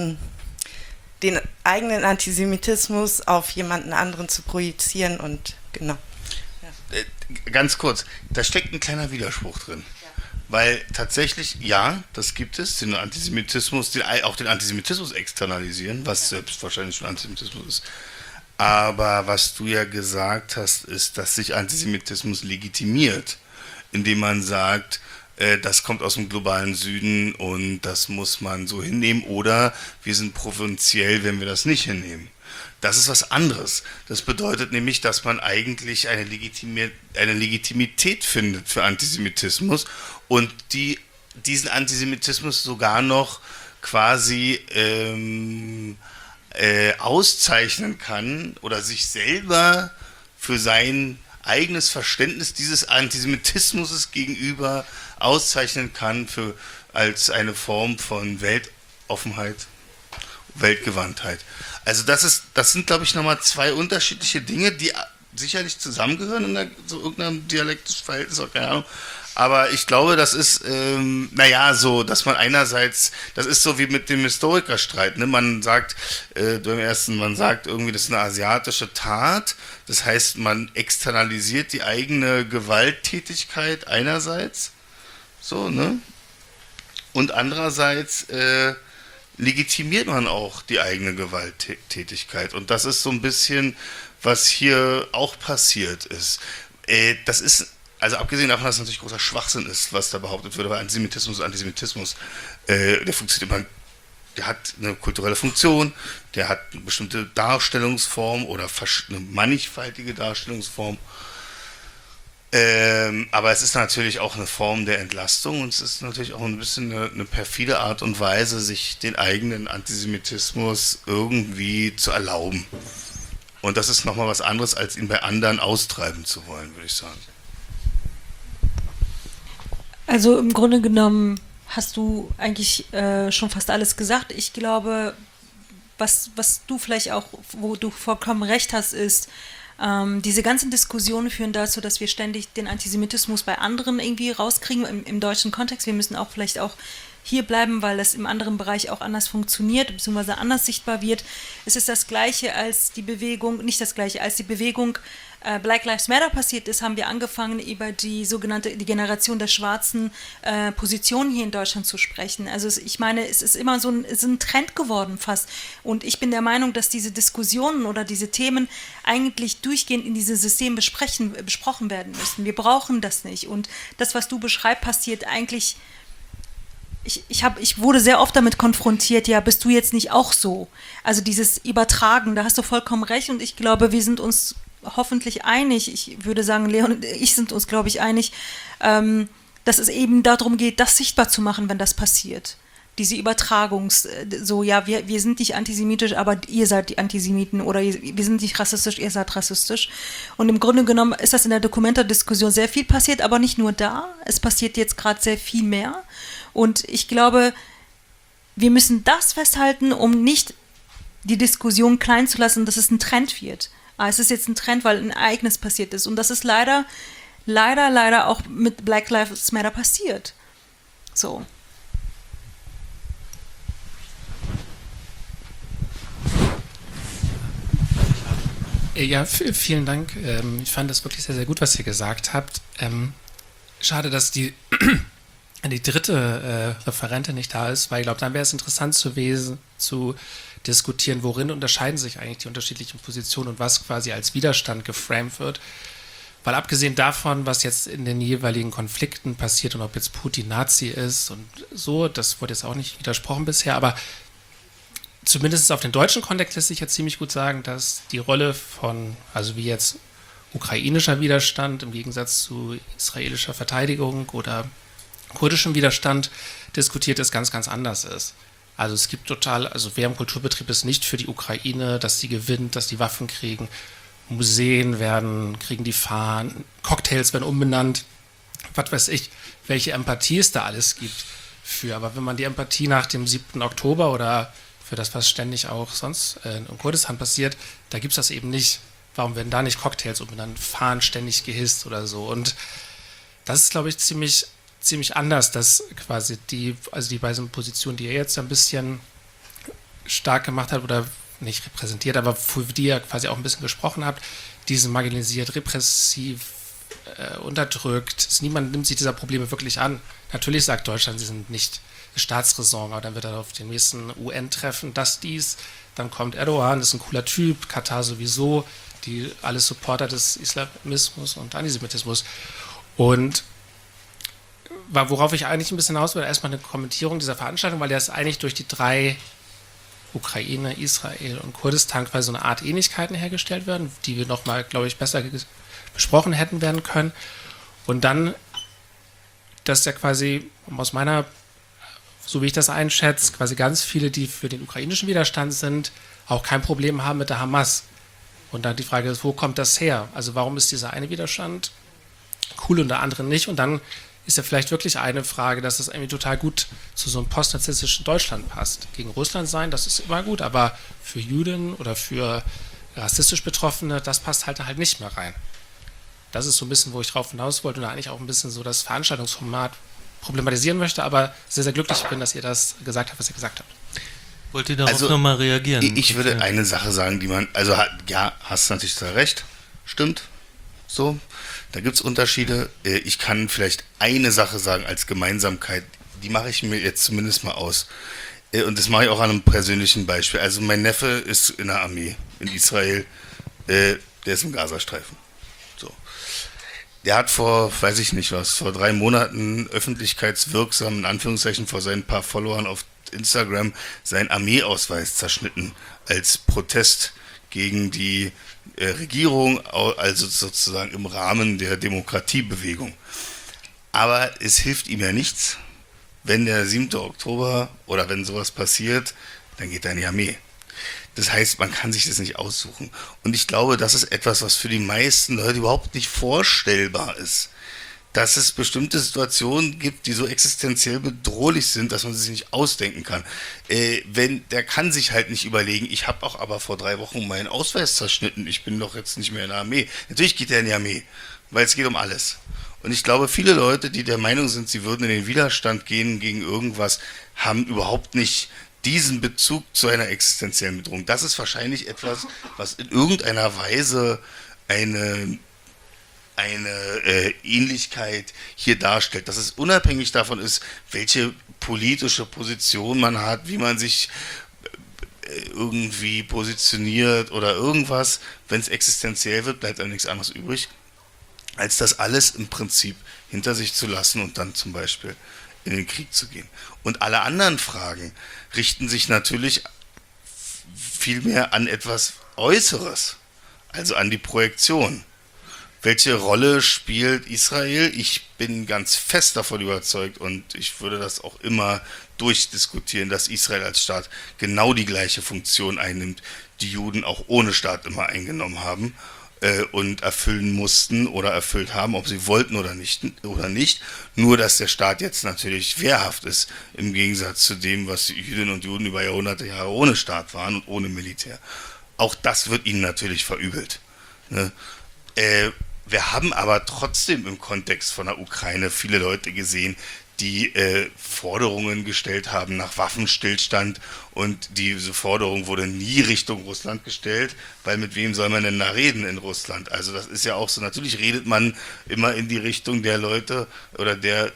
den eigenen Antisemitismus auf jemanden anderen zu projizieren und genau. Ja. Ganz kurz, da steckt ein kleiner Widerspruch drin. Weil tatsächlich, ja, das gibt es, den Antisemitismus, auch den Antisemitismus externalisieren, was selbstverständlich schon Antisemitismus ist. Aber was du ja gesagt hast, ist, dass sich Antisemitismus legitimiert, indem man sagt, das kommt aus dem globalen Süden und das muss man so hinnehmen, oder wir sind provinziell, wenn wir das nicht hinnehmen. Das ist was anderes. Das bedeutet nämlich, dass man eigentlich eine Legitimität findet für Antisemitismus und diesen Antisemitismus sogar noch quasi auszeichnen kann oder sich selber für sein eigenes Verständnis dieses Antisemitismus gegenüber auszeichnen kann als eine Form von Weltoffenheit, Weltgewandtheit. Also das sind, glaube ich, nochmal zwei unterschiedliche Dinge, die sicherlich zusammengehören in so irgendeinem dialektischen Verhältnis, auch keine Ahnung. Aber ich glaube, das ist, so, dass man einerseits, das ist so wie mit dem Historikerstreit, ne? Man sagt, man sagt irgendwie, das ist eine asiatische Tat, das heißt, man externalisiert die eigene Gewalttätigkeit einerseits, so, ne? Und andererseits legitimiert man auch die eigene Gewalttätigkeit. Und das ist so ein bisschen, was hier auch passiert ist. Das ist, also abgesehen davon, dass es natürlich großer Schwachsinn ist, was da behauptet wird, aber Antisemitismus, der funktioniert immer, der hat eine kulturelle Funktion, der hat eine bestimmte Darstellungsform oder eine mannigfaltige Darstellungsform. Aber es ist natürlich auch eine Form der Entlastung und es ist natürlich auch ein bisschen eine perfide Art und Weise, sich den eigenen Antisemitismus irgendwie zu erlauben. Und das ist nochmal was anderes, als ihn bei anderen austreiben zu wollen, würde ich sagen. Also im Grunde genommen hast du eigentlich schon fast alles gesagt. Ich glaube, was du vielleicht auch, wo du vollkommen recht hast, ist, diese ganzen Diskussionen führen dazu, dass wir ständig den Antisemitismus bei anderen irgendwie rauskriegen im deutschen Kontext. Wir müssen auch vielleicht auch hier bleiben, weil das im anderen Bereich auch anders funktioniert, beziehungsweise anders sichtbar wird. Es ist das Gleiche als die Bewegung, nicht das Gleiche, als die Bewegung Black Lives Matter passiert ist, haben wir angefangen, über die die Generation der schwarzen Position hier in Deutschland zu sprechen. Also ich meine, es ist immer so ein Trend geworden fast. Und ich bin der Meinung, dass diese Diskussionen oder diese Themen eigentlich durchgehend in diesem System besprochen werden müssen. Wir brauchen das nicht. Und das, was du beschreibst, passiert eigentlich. Ich wurde sehr oft damit konfrontiert, ja, bist du jetzt nicht auch so? Also dieses Übertragen, da hast du vollkommen recht und ich glaube, wir sind uns hoffentlich einig, ich würde sagen, Leon und ich sind uns, glaube ich, einig, dass es eben darum geht, das sichtbar zu machen, wenn das passiert. Diese wir sind nicht antisemitisch, aber ihr seid die Antisemiten oder wir sind nicht rassistisch, ihr seid rassistisch. Und im Grunde genommen ist das in der Documenta-Diskussion sehr viel passiert, aber nicht nur da, es passiert jetzt gerade sehr viel mehr. Und ich glaube, wir müssen das festhalten, um nicht die Diskussion klein zu lassen, dass es ein Trend wird. Es ist jetzt ein Trend, weil ein Ereignis passiert ist. Und das ist leider auch mit Black Lives Matter passiert. So. Ja, vielen Dank. Ich fand das wirklich sehr, sehr gut, was ihr gesagt habt. Schade, dass die dritte Referentin nicht da ist, weil ich glaube, dann wäre es interessant zu diskutieren, worin unterscheiden sich eigentlich die unterschiedlichen Positionen und was quasi als Widerstand geframed wird. Weil abgesehen davon, was jetzt in den jeweiligen Konflikten passiert und ob jetzt Putin Nazi ist und so, das wurde jetzt auch nicht widersprochen bisher, aber zumindest auf den deutschen Kontext lässt sich jetzt ziemlich gut sagen, dass die Rolle von, also wie jetzt ukrainischer Widerstand im Gegensatz zu israelischer Verteidigung oder kurdischem Widerstand diskutiert ist, ganz, ganz anders ist. Also es gibt wer im Kulturbetrieb ist, nicht für die Ukraine, dass sie gewinnt, dass die Waffen kriegen, Museen kriegen die Fahnen, Cocktails werden umbenannt, was weiß ich, welche Empathie es da alles gibt für. Aber wenn man die Empathie nach dem 7. Oktober oder für das, was ständig auch sonst in Kurdistan passiert, da gibt es das eben nicht. Warum werden da nicht Cocktails umbenannt, Fahnen ständig gehisst oder so? Und das ist, glaube ich, ziemlich anders, dass quasi die beiden Positionen, die er jetzt ein bisschen stark gemacht hat oder nicht repräsentiert, aber für die ihr quasi auch ein bisschen gesprochen habt, diese marginalisiert, repressiv, unterdrückt. Niemand nimmt sich dieser Probleme wirklich an. Natürlich sagt Deutschland, sie sind nicht Staatsräson, aber dann wird er auf den nächsten UN-Treffen dann kommt Erdogan, das ist ein cooler Typ, Katar sowieso, die alle Supporter des Islamismus und Antisemitismus. Und worauf ich eigentlich ein bisschen hinaus will, erstmal eine Kommentierung dieser Veranstaltung, weil der ist eigentlich durch die drei Ukraine, Israel und Kurdistan quasi so eine Art Ähnlichkeiten hergestellt werden, die wir nochmal, glaube ich, besser besprochen hätten werden können. Und dann, dass ja quasi aus meiner, so wie ich das einschätze, quasi ganz viele, die für den ukrainischen Widerstand sind, auch kein Problem haben mit der Hamas. Und dann die Frage ist, wo kommt das her? Also warum ist dieser eine Widerstand cool und der andere nicht? Und dann ist ja vielleicht wirklich eine Frage, dass das irgendwie total gut zu so einem postnarzisstischen Deutschland passt. Gegen Russland sein, das ist immer gut, aber für Juden oder für rassistisch Betroffene, das passt halt nicht mehr rein. Das ist so ein bisschen, wo ich drauf hinaus wollte und eigentlich auch ein bisschen so das Veranstaltungsformat problematisieren möchte, aber sehr, sehr glücklich bin, dass ihr das gesagt habt, was ihr gesagt habt. Wollt ihr darauf nochmal reagieren? Ich würde eine Sache sagen, die man, also ja, hast natürlich total recht, stimmt, so, da gibt es Unterschiede. Ich kann vielleicht eine Sache sagen als Gemeinsamkeit, die mache ich mir jetzt zumindest mal aus. Und das mache ich auch an einem persönlichen Beispiel. Also mein Neffe ist in der Armee in Israel, der ist im Gazastreifen. So. Der hat vor 3 Monaten öffentlichkeitswirksam, in Anführungszeichen, vor seinen paar Followern auf Instagram seinen Armeeausweis zerschnitten als Protest gegen die Regierung, also sozusagen im Rahmen der Demokratiebewegung. Aber es hilft ihm ja nichts, wenn der 7. Oktober oder wenn sowas passiert, dann geht er in die Armee. Das heißt, man kann sich das nicht aussuchen. Und ich glaube, das ist etwas, was für die meisten Leute überhaupt nicht vorstellbar ist. Dass es bestimmte Situationen gibt, die so existenziell bedrohlich sind, dass man sie sich nicht ausdenken kann. Der kann sich halt nicht überlegen, ich habe auch aber vor 3 Wochen meinen Ausweis zerschnitten, ich bin doch jetzt nicht mehr in der Armee. Natürlich geht er in die Armee, weil es geht um alles. Und ich glaube, viele Leute, die der Meinung sind, sie würden in den Widerstand gehen gegen irgendwas, haben überhaupt nicht diesen Bezug zu einer existenziellen Bedrohung. Das ist wahrscheinlich etwas, was in irgendeiner Weise eine Ähnlichkeit hier darstellt, dass es unabhängig davon ist, welche politische Position man hat, wie man sich irgendwie positioniert oder irgendwas. Wenn es existenziell wird, bleibt einem nichts anderes übrig, als das alles im Prinzip hinter sich zu lassen und dann zum Beispiel in den Krieg zu gehen. Und alle anderen Fragen richten sich natürlich vielmehr an etwas Äußeres, also an die Projektion. Welche Rolle spielt Israel? Ich bin ganz fest davon überzeugt und ich würde das auch immer durchdiskutieren, dass Israel als Staat genau die gleiche Funktion einnimmt, die Juden auch ohne Staat immer eingenommen haben und erfüllen mussten oder erfüllt haben, ob sie wollten oder nicht. Nur, dass der Staat jetzt natürlich wehrhaft ist, im Gegensatz zu dem, was die Jüdinnen und Juden über Jahrhunderte Jahre ohne Staat waren und ohne Militär. Auch das wird ihnen natürlich verübelt. Ne? Wir haben aber trotzdem im Kontext von der Ukraine viele Leute gesehen, die Forderungen gestellt haben nach Waffenstillstand, und diese Forderung wurde nie Richtung Russland gestellt, weil mit wem soll man denn da reden in Russland? Also das ist ja auch so, natürlich redet man immer in die Richtung der Leute oder der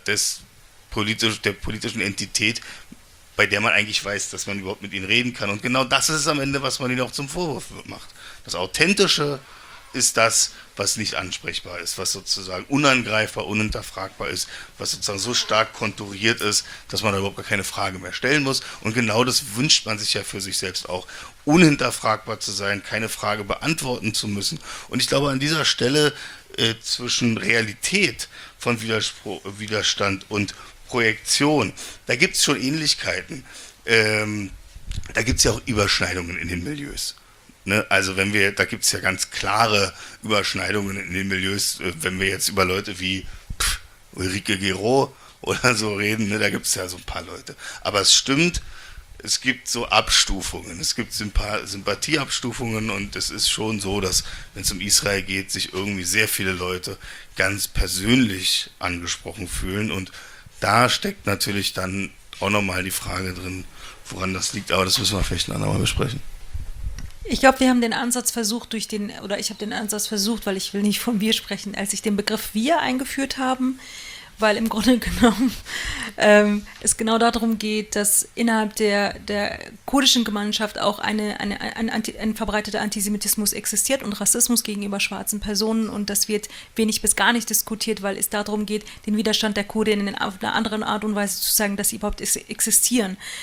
politischen Entität, bei der man eigentlich weiß, dass man überhaupt mit ihnen reden kann. Und genau das ist es am Ende, was man ihnen auch zum Vorwurf macht. Das Authentische ist das, was nicht ansprechbar ist, was sozusagen unangreifbar, unhinterfragbar ist, was sozusagen so stark konturiert ist, dass man da überhaupt gar keine Frage mehr stellen muss. Und genau das wünscht man sich ja für sich selbst auch, unhinterfragbar zu sein, keine Frage beantworten zu müssen. Und ich glaube, an dieser Stelle zwischen Realität von Widerstand und Projektion, da gibt es schon Ähnlichkeiten. Da gibt es ja auch Überschneidungen in den Milieus. Also da gibt es ja ganz klare Überschneidungen in den Milieus, wenn wir jetzt über Leute wie Ulrike Guérot oder so reden, da gibt es ja so ein paar Leute. Aber es stimmt, es gibt so Abstufungen, es gibt ein paar Sympathieabstufungen, und es ist schon so, dass, wenn es um Israel geht, sich irgendwie sehr viele Leute ganz persönlich angesprochen fühlen, und da steckt natürlich dann auch nochmal die Frage drin, woran das liegt, aber das müssen wir vielleicht ein andermal besprechen. Ich glaube, wir haben den Ansatz versucht ich habe den Ansatz versucht, weil ich will nicht von wir sprechen, als ich den Begriff wir eingeführt haben, weil im Grunde genommen es genau darum geht, dass innerhalb der kurdischen Gemeinschaft auch ein verbreiteter Antisemitismus existiert und Rassismus gegenüber schwarzen Personen, und das wird wenig bis gar nicht diskutiert, weil es darum geht, den Widerstand der Kurden in einer anderen Art und Weise zu sagen, dass sie überhaupt existieren.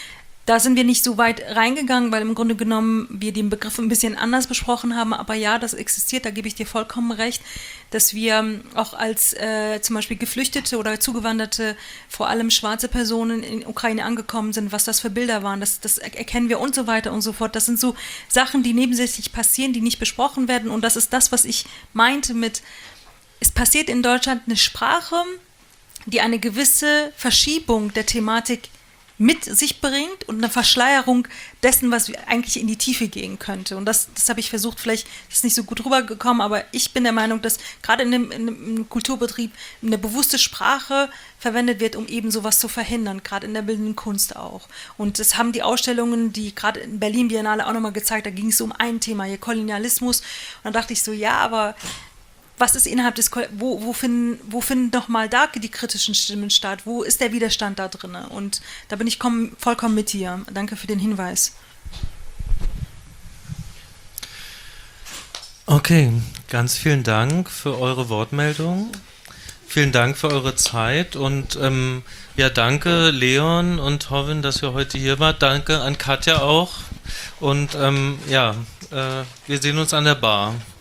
Da sind wir nicht so weit reingegangen, weil im Grunde genommen wir den Begriff ein bisschen anders besprochen haben. Aber ja, das existiert, da gebe ich dir vollkommen recht, dass wir auch als zum Beispiel Geflüchtete oder Zugewanderte, vor allem schwarze Personen in Ukraine angekommen sind, was das für Bilder waren, das erkennen wir und so weiter und so fort. Das sind so Sachen, die nebensächlich passieren, die nicht besprochen werden. Und das ist das, was ich meinte mit, es passiert in Deutschland eine Sprache, die eine gewisse Verschiebung der Thematik mit sich bringt und eine Verschleierung dessen, was eigentlich in die Tiefe gehen könnte. Und das habe ich versucht, vielleicht ist nicht so gut rübergekommen, aber ich bin der Meinung, dass gerade in einem Kulturbetrieb eine bewusste Sprache verwendet wird, um eben sowas zu verhindern, gerade in der bildenden Kunst auch. Und das haben die Ausstellungen, die gerade in Berlin Biennale auch nochmal gezeigt, da ging es um ein Thema, hier Kolonialismus. Und dann dachte ich so, ja, aber was ist innerhalb des, wo finden nochmal da die kritischen Stimmen statt? Wo ist der Widerstand da drin? Und da bin ich vollkommen mit dir. Danke für den Hinweis. Okay, ganz vielen Dank für eure Wortmeldung. Vielen Dank für eure Zeit und ja, danke Leon und Hovin, dass ihr heute hier wart. Danke an Katja auch und ja, wir sehen uns an der Bar.